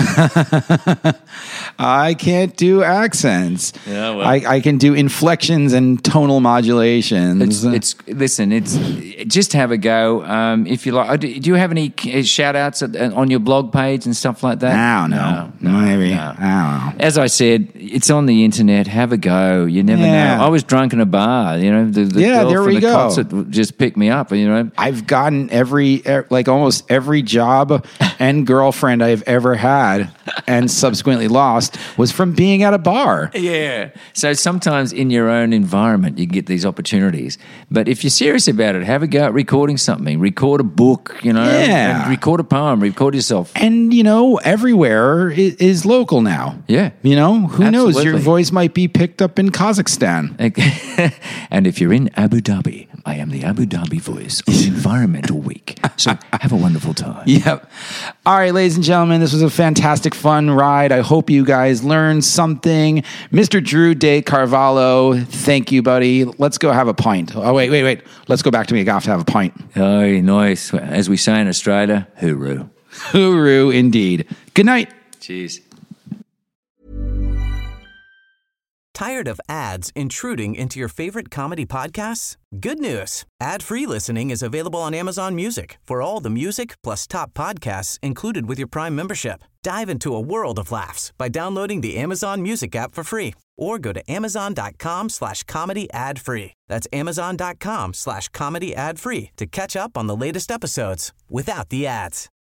I can't do accents. Yeah, well. I can do inflections and tonal modulations. It's just have a go. If you like, do you have any shout outs on your blog page and stuff like that? No. Maybe. I don't know. As I said, it's on the internet. Have a go. You never know. I was drunk in a bar. The girl there from we the go. concert just picked me up. I've gotten almost every job and girlfriend I've ever had and subsequently lost was from being at a bar. Yeah. So sometimes in your own environment, you get these opportunities. But if you're serious about it, have a go at recording something. Record a book, and record a poem, record yourself. And, everywhere is local now. Yeah. Who knows? Your voice might be picked up in Kazakhstan. And if you're in Abu Dhabi, I am the Abu Dhabi voice on Environmental Week. So have a wonderful time. Yep. All right, ladies and gentlemen, this was a fantastic, fun ride. I hope you guys learned something. Mr. Drew De Carvalho, thank you, buddy. Let's go have a pint. Oh, wait. Let's go back to me. I have to have a pint. Oh, nice. As we say in Australia, hooroo. Hooroo, indeed. Good night. Cheers. Tired of ads intruding into your favorite comedy podcasts? Good news. Ad-free listening is available on Amazon Music for all the music plus top podcasts included with your Prime membership. Dive into a world of laughs by downloading the Amazon Music app for free or go to amazon.com/comedy ad-free. That's amazon.com/comedy ad-free to catch up on the latest episodes without the ads.